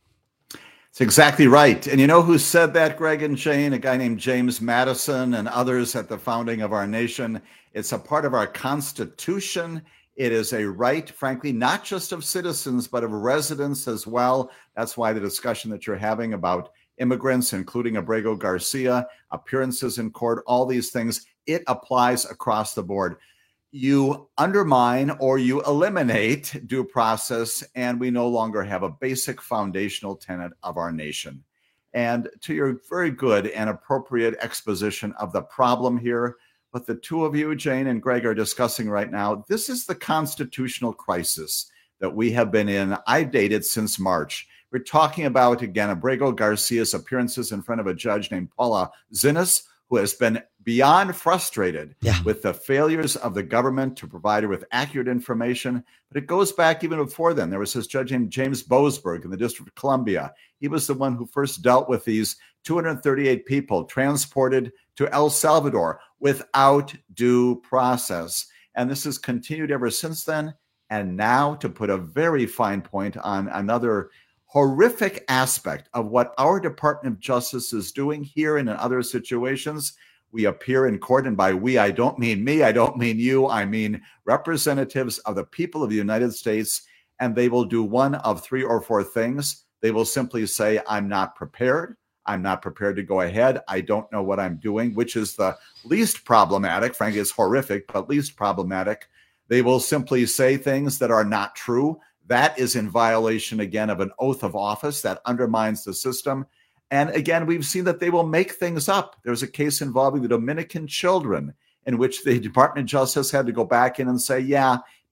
It's exactly right. And you know who said that, Greg and Jane? A guy named James Madison and others at the founding of our nation. It's a part of our Constitution. It is a right, frankly, not just of citizens, but of residents as well. That's why the discussion that you're having about immigrants, including Abrego Garcia, appearances in court, all these things, it applies across the board. You undermine or you eliminate due process, and we no longer have a basic foundational tenet of our nation. And to your very good and appropriate exposition of the problem here, what the two of you, Jane and Greg, are discussing right now, this is the constitutional crisis that we have been in. I dated since March. We're talking about, again, Abrego Garcia's appearances in front of a judge named Paula Zinnes, who has been beyond frustrated yeah. with the failures of the government to provide her with accurate information. But it goes back even before then. There was this judge named James Boasberg in the District of Columbia. He was the one who first dealt with these two hundred thirty-eight people transported to El Salvador without due process. And this has continued ever since then. And now, to put a very fine point on another horrific aspect of what our Department of Justice is doing here and in other situations, we appear in court, and by we, I don't mean me, I don't mean you, I mean representatives of the people of the United States, and they will do one of three or four things. They will simply say, I'm not prepared. I'm not prepared to go ahead. I don't know what I'm doing, which is the least problematic. Frankly, it's horrific, but least problematic. They will simply say things that are not true. That is in violation, again, of an oath of office that undermines the system. And again, we've seen that they will make things up. There's a case involving the Dominican children in which the Department of Justice had to go back in and say, yeah,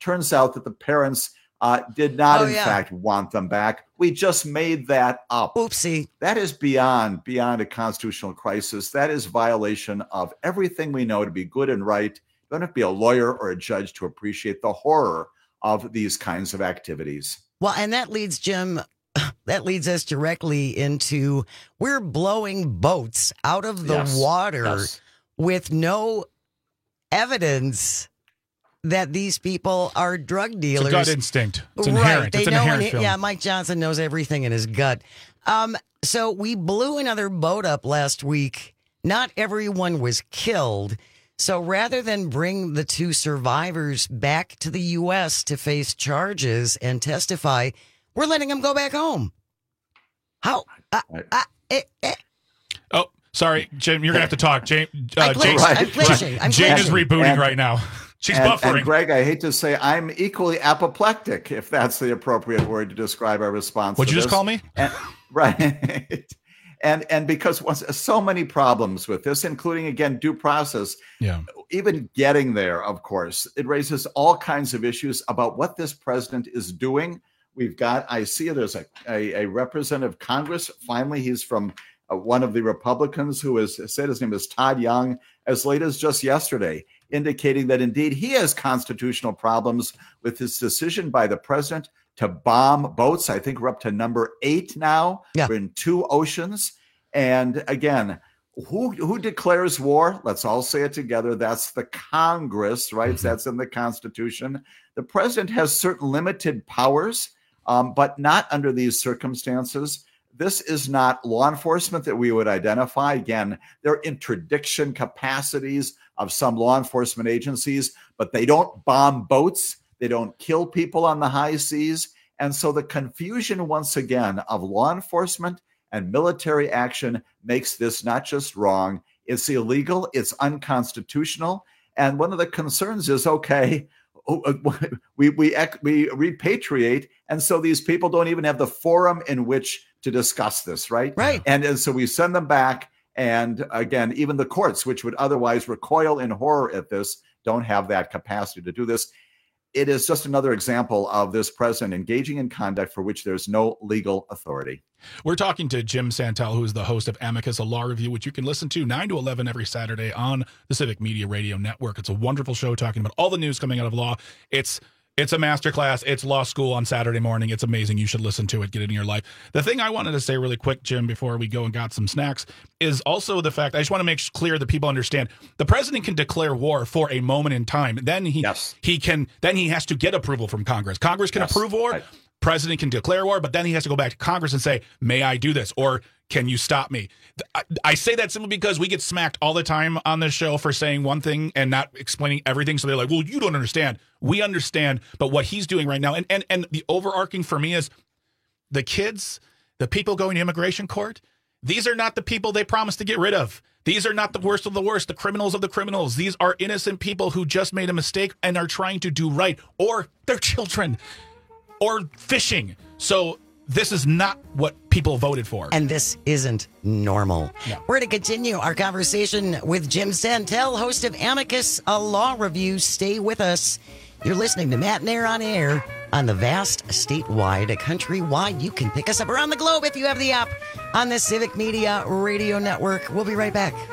Turns out that the parents uh, did not, Oh, in yeah. fact, want them back. We just made that up. Oopsie. That is beyond beyond a constitutional crisis. That is violation of everything we know to be good and right. You don't have to be a lawyer or a judge to appreciate the horror of these kinds of activities. Well, and that leads, Jim, that leads us directly into we're blowing boats out of the Yes, water yes. with no evidence that these people are drug It's dealers. a gut instinct. It's Right. inherent. They It's an know inherent when- feeling. yeah, Mike Johnson knows everything in his gut. Um, so we blew another boat up last week. Not everyone was killed. So rather than bring the two survivors back to the U S to face charges and testify, we're letting them go back home. How? Uh, uh, eh, eh. Oh, sorry, Jim. You're gonna have to talk. Jane, uh, I'm flinching. Jane, I'm flinching. I'm Jane is flinching. rebooting And- right now. She's and, buffering. And Greg, I hate to say, I'm equally apoplectic, if that's the appropriate word to describe our response. What'd to you just this. call me? And, right. and and because once, so many problems with this, including again due process. Yeah. Even getting there, of course, it raises all kinds of issues about what this president is doing. We've got, I see there's a, a, a representative of Congress. Finally, he's from uh, one of the Republicans who has said his name is Todd Young, as late as just yesterday, indicating that indeed he has constitutional problems with his decision by the president to bomb boats. I think we're up to number eight now. Yeah. We're in two oceans. And again, who who declares war? Let's all say it together. That's the Congress, right? Mm-hmm. That's in the Constitution. The president has certain limited powers, um, but not under these circumstances. This is not law enforcement that we would identify. Again, there are interdiction capacities of some law enforcement agencies, but they don't bomb boats. They don't kill people on the high seas. And so the confusion, once again, of law enforcement and military action makes this not just wrong, it's illegal, it's unconstitutional. And one of the concerns is, okay, we we we repatriate, and so these people don't even have the forum in which to discuss this, right? Right. And, and so we send them back, and again, even the courts, which would otherwise recoil in horror at this, don't have that capacity to do this. It is just another example of this president engaging in conduct for which there's no legal authority. We're talking to Jim Santel, who is the host of Amicus, a law review, which you can listen to nine to eleven every Saturday on the Civic Media Radio Network. It's a wonderful show talking about all the news coming out of law. It's It's a masterclass. It's law school on Saturday morning. It's amazing. You should listen to it. Get it in your life. The thing I wanted to say really quick, Jim, before we go and got some snacks, is also the fact I just want to make clear that people understand the president can declare war for a moment in time. Then he yes. he can then he has to get approval from Congress. Congress can yes. approve war. Right. President can declare war, but then he has to go back to Congress and say, "May I do this?" or "Can you stop me?" I, I say that simply because we get smacked all the time on this show for saying one thing and not explaining everything. So they're like, well, you don't understand. We understand. But what he's doing right now, and, and, and the overarching for me is the kids, the people going to immigration court, these are not the people they promised to get rid of. These are not the worst of the worst, the criminals of the criminals. These are innocent people who just made a mistake and are trying to do right, or their children, or fishing. So this is not what people voted for. And this isn't normal. No. We're going to continue our conversation with Jim Santel, host of Amicus, a law review. Stay with us. You're listening to Matt and Air on Air on the vast, statewide, countrywide. You can pick us up around the globe if you have the app on the Civic Media Radio Network. We'll be right back.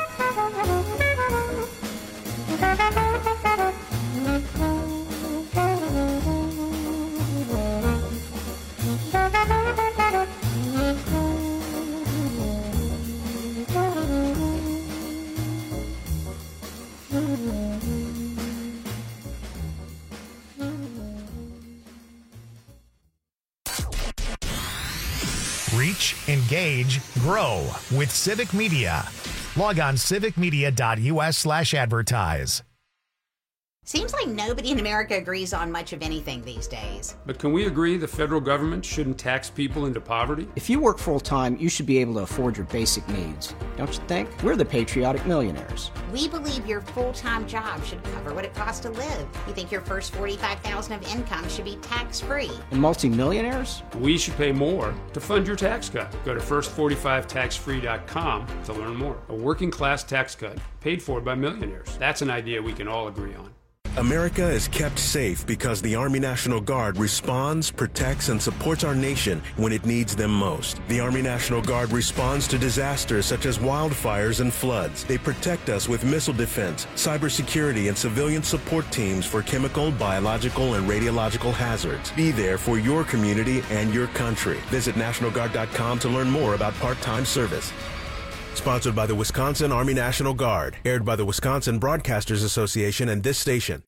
Reach, engage, grow with Civic Media. Log on civicmedia.us slash advertise. Seems like nobody in America agrees on much of anything these days. But can we agree the federal government shouldn't tax people into poverty? If you work full-time, you should be able to afford your basic needs. Don't you think? We're the patriotic millionaires. We believe your full-time job should cover what it costs to live. You think your first forty-five thousand dollars of income should be tax-free. And multimillionaires? We should pay more to fund your tax cut. Go to first forty-five tax free dot com to learn more. A working class tax cut paid for by millionaires. That's an idea we can all agree on. America is kept safe because the Army National Guard responds, protects, and supports our nation when it needs them most. The Army National Guard responds to disasters such as wildfires and floods. They protect us with missile defense, cybersecurity, and civilian support teams for chemical, biological, and radiological hazards. Be there for your community and your country. Visit National Guard dot com to learn more about part-time service. Sponsored by the Wisconsin Army National Guard. Aired by the Wisconsin Broadcasters Association and this station.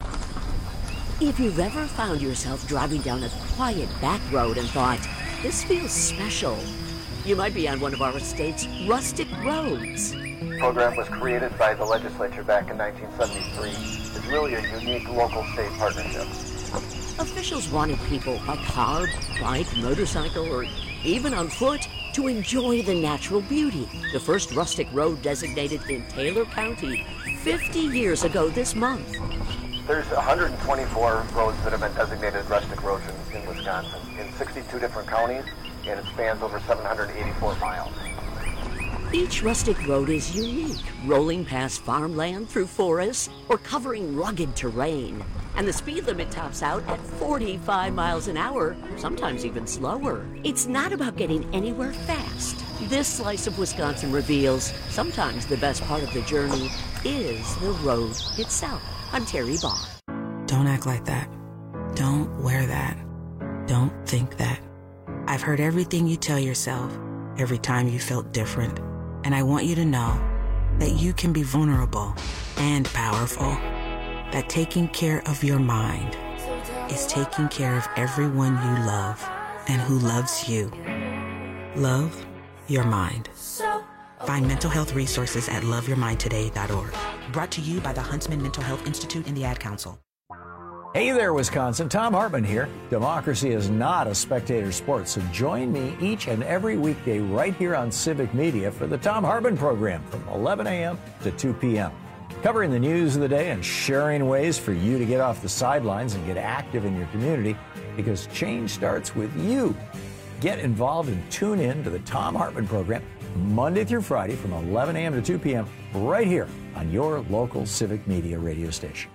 If you've ever found yourself driving down a quiet back road and thought, this feels special, you might be on one of our state's rustic roads. The program was created by the legislature back in nineteen seventy-three. It's really a unique local-state partnership. Officials wanted people by car, bike, motorcycle, or even on foot to enjoy the natural beauty. The first rustic road designated in Taylor County fifty years ago this month. There's one hundred twenty-four roads that have been designated rustic roads in, in Wisconsin in sixty-two different counties, and it spans over seven hundred eighty-four miles. Each rustic road is unique, rolling past farmland through forests or covering rugged terrain. And the speed limit tops out at forty-five miles an hour, sometimes even slower. It's not about getting anywhere fast. This slice of Wisconsin reveals sometimes the best part of the journey is the road itself. I'm Terry Bond. Don't act like that. Don't wear that. Don't think that. I've heard everything you tell yourself every time you felt different. And I want you to know that you can be vulnerable and powerful. That taking care of your mind is taking care of everyone you love and who loves you. Love your mind. Find mental health resources at love your mind today dot org. Brought to you by the Huntsman Mental Health Institute and the Ad Council. Hey there, Wisconsin. Tom Hartman here. Democracy is not a spectator sport, so join me each and every weekday right here on Civic Media for the Tom Hartman program from eleven a.m. to two p.m. Covering the news of the day and sharing ways for you to get off the sidelines and get active in your community, because change starts with you. Get involved and tune in to the Tom Hartman program Monday through Friday from eleven a.m. to two p.m. right here on your local Civic Media radio station.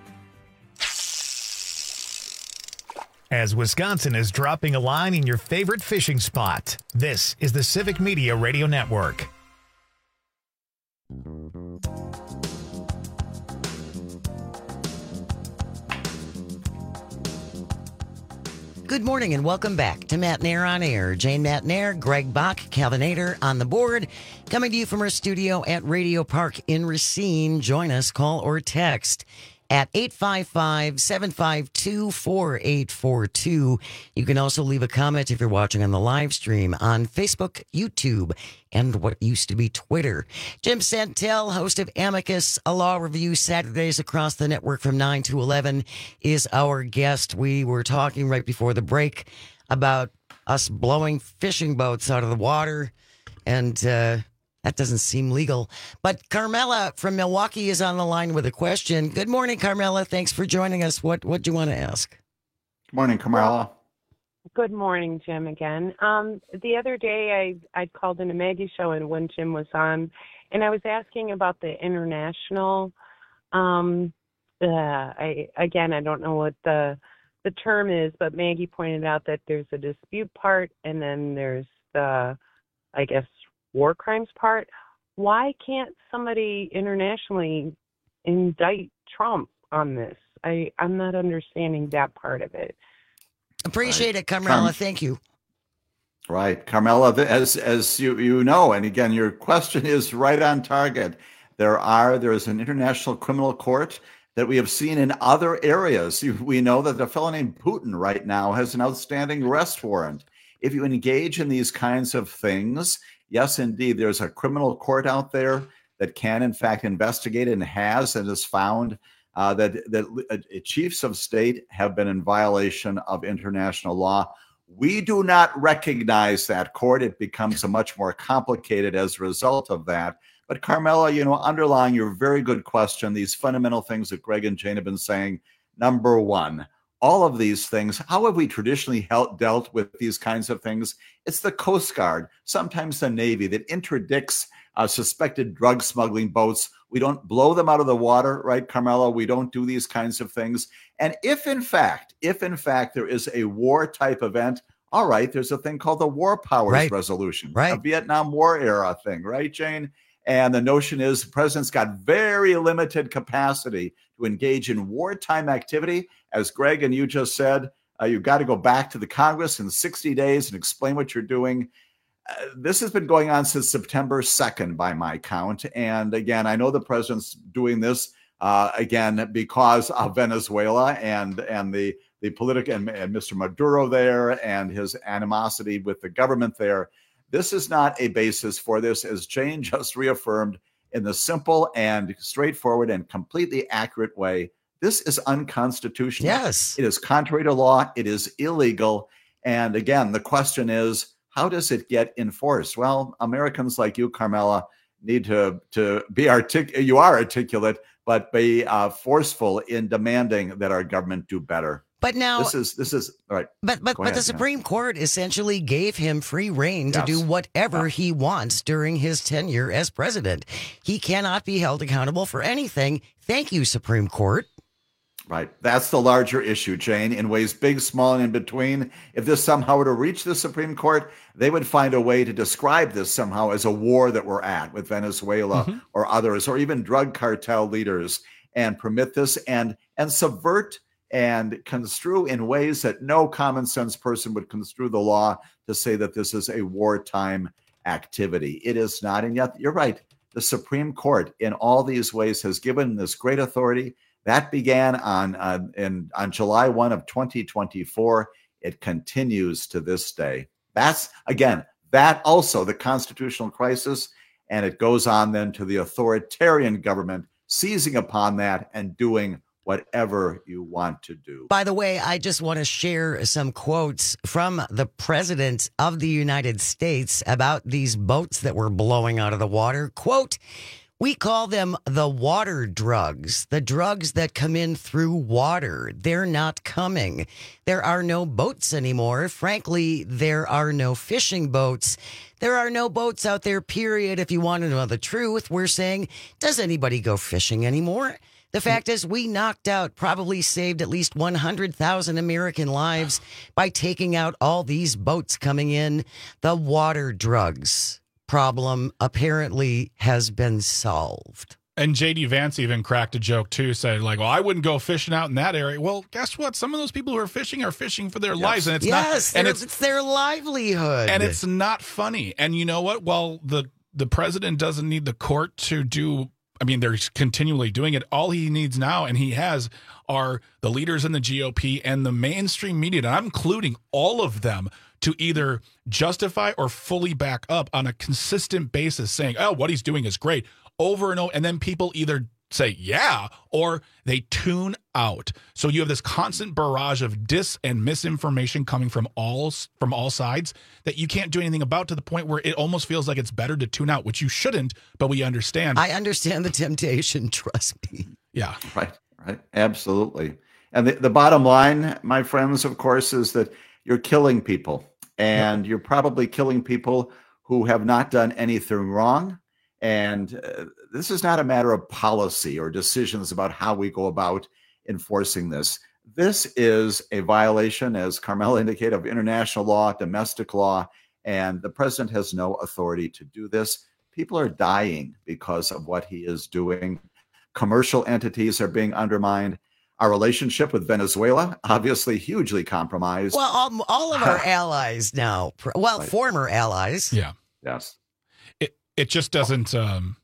As Wisconsin is dropping a line in your favorite fishing spot, this is the Civic Media Radio Network. Good morning and welcome back to Matt Nair on Air. Jane Matt Nair, Greg Bach, Calvin Nader on the board. Coming to you from our studio at Radio Park in Racine. Join us, call or text at eight five five, seven five two, four eight four two. You can also leave a comment if you're watching on the live stream on Facebook, YouTube, and what used to be Twitter. Jim Santel, host of Amicus, a law review Saturdays across the network from nine to eleven, is our guest. We were talking right before the break about us blowing fishing boats out of the water, and uh, that doesn't seem legal. But Carmela from Milwaukee is on the line with a question. Good morning, Carmela. Thanks for joining us. What what do you want to ask? Good morning, Carmela. Good morning, Jim, again. Um, the other day I I called in a Maggie show and when Jim was on, and I was asking about the international. Um, uh, I again, I don't know what the the term is, but Maggie pointed out that there's a dispute part and then there's the, I guess, war crimes part. Why can't somebody internationally indict Trump on this? I, I'm not understanding that part of it. Appreciate right. it, Carmela. Carm- Thank you. Right. Carmela, as as you, you know, and again, your question is right on target. There are there is an international criminal court that we have seen in other areas. We know that a fellow named Putin right now has an outstanding arrest warrant. If you engage in these kinds of things, yes, indeed, there's a criminal court out there that can, in fact, investigate and has and has found uh, that, that uh, chiefs of state have been in violation of international law. We do not recognize that court. It becomes a much more complicated as a result of that. But Carmela, you know, underlying your very good question, these fundamental things that Greg and Jane have been saying, number one, all of these things, how have we traditionally held, dealt with these kinds of things? It's the Coast Guard, sometimes the Navy, that interdicts uh, suspected drug smuggling boats. We don't blow them out of the water, right, Carmela? We don't do these kinds of things. And if in fact, if in fact there is a war type event, all right, there's a thing called the War Powers Right. Resolution, Right. a Vietnam War era thing, right, Jane? And the notion is the president's got very limited capacity to engage in wartime activity. As Greg and you just said, uh, you've got to go back to the Congress in sixty days and explain what you're doing. Uh, this has been going on since September second by my count. And again, I know the president's doing this uh, again because of Venezuela and and the the political and, and Mister Maduro there and his animosity with the government there. This is not a basis for this, as Jane just reaffirmed in the simple and straightforward and completely accurate way. This is unconstitutional. Yes. It is contrary to law. It is illegal. And again, the question is, how does it get enforced? Well, Americans like you, Carmela, need to, to be articulate. You are articulate, but be uh, forceful in demanding that our government do better. But now this is this is all right. But but Go but ahead, the yeah. Supreme Court essentially gave him free reign to Yes. do whatever he wants during his tenure as president. He cannot be held accountable for anything. Thank you, Supreme Court. Right. That's the larger issue, Jane, in ways big, small, and in between. If this somehow were to reach the Supreme Court, they would find a way to describe this somehow as a war that we're at with Venezuela Mm-hmm. or others, or even drug cartel leaders, and permit this and and subvert and construe in ways that no common sense person would construe the law to say that this is a wartime activity. It is not. And yet, you're right. The Supreme Court in all these ways has given this great authority. That began on uh, in on July first of twenty twenty-four. It continues to this day. That's, again, that also the constitutional crisis, and it goes on then to the authoritarian government seizing upon that and doing whatever you want to do. By the way, I just want to share some quotes from the President of the United States about these boats that were blowing out of the water. Quote, "We call them the water drugs, the drugs that come in through water. They're not coming. There are no boats anymore. Frankly, there are no fishing boats. There are no boats out there, period. If you want to know the truth, we're saying, does anybody go fishing anymore? The fact is, we knocked out, probably saved at least one hundred thousand American lives by taking out all these boats coming in. The water drugs problem apparently has been solved." And J D Vance even cracked a joke too, said like, "Well, I wouldn't go fishing out in that area." Well, guess what? Some of those people who are fishing are fishing for their Yes. lives, and it's yes, not, and it's, it's it's their livelihood. and it's not funny. And you know what? Well, the the president doesn't need the court to do. I mean, they're continually doing it. All he needs now, and he has, are the leaders in the G O P and the mainstream media, and I'm including all of them, to either justify or fully back up on a consistent basis, saying, "Oh, what he's doing is great," over and over, and then people either say yeah or they tune out. So you have this constant barrage of dis and misinformation coming from all from all sides that you can't do anything about, to the point where it almost feels like it's better to tune out, which you shouldn't, but we understand. I understand the temptation, trust me. Yeah. Right, right. Absolutely. And the, the bottom line, my friends, of course, is that you're killing people, and you're probably killing people who have not done anything wrong. And uh, this is not a matter of policy or decisions about how we go about enforcing this. This is a violation, as Carmela indicated, of international law, domestic law, and the president has no authority to do this. People are dying because of what he is doing. Commercial entities are being undermined. Our relationship with Venezuela, obviously hugely compromised. Well, all, all of our allies now, well, Right. former allies. Yeah. Yes. It it just doesn't. Um,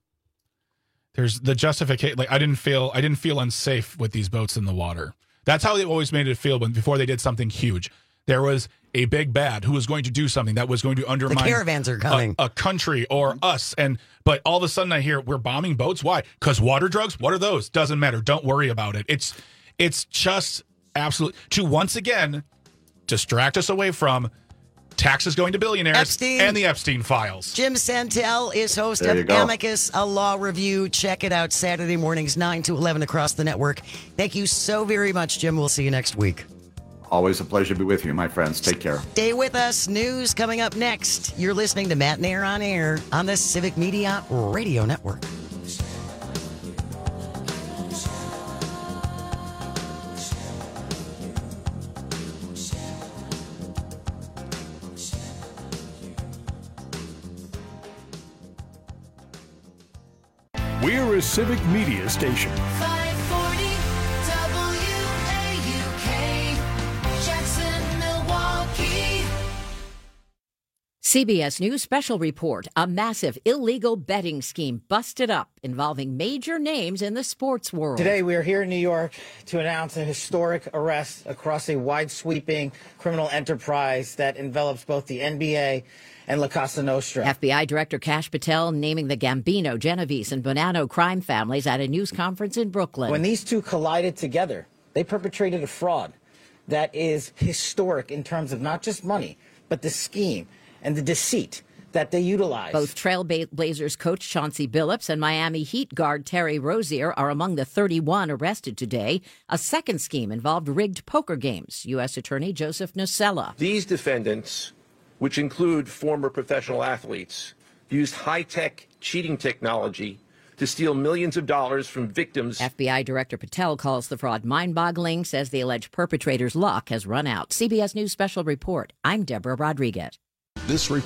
there's the justification. Like I didn't feel I didn't feel unsafe with these boats in the water. That's how they always made it feel when before they did something huge. There was a big bad who was going to do something that was going to undermine The caravans are coming. a, a country or us. And but all of a sudden I hear we're bombing boats. Why? Because water drugs. What are those? Doesn't matter. Don't worry about it. It's it's just absolute to once again distract us away from taxes going to billionaires Epstein. and the Epstein files. Jim Santel is host There you of go. Amicus, a law review. Check it out Saturday mornings, nine to eleven across the network. Thank you so very much, Jim. We'll see you next week. Always a pleasure to be with you, my friends. Take care. Stay with us. News coming up next. You're listening to Matt Nair on Air on the Civic Media Radio Network. We're a civic media station. five forty W A U K, Jackson, Milwaukee. C B S News special report. A massive illegal betting scheme busted up involving major names in the sports world. Today, we are here in New York to announce a historic arrest across a wide-sweeping criminal enterprise that envelops both the N B A and La Cosa Nostra. F B I Director Kash Patel naming the Gambino, Genovese, and Bonanno crime families at a news conference in Brooklyn. When these two collided together, they perpetrated a fraud that is historic in terms of not just money, but the scheme and the deceit that they utilized. Both Trailblazers coach Chauncey Billups and Miami Heat guard Terry Rozier are among the thirty-one arrested today. A second scheme involved rigged poker games. U S Attorney Joseph Nocella. These defendants, which include former professional athletes, used high-tech cheating technology to steal millions of dollars from victims. F B I Director Patel calls the fraud mind-boggling, says the alleged perpetrator's luck has run out. C B S News Special Report. I'm Deborah Rodriguez. This report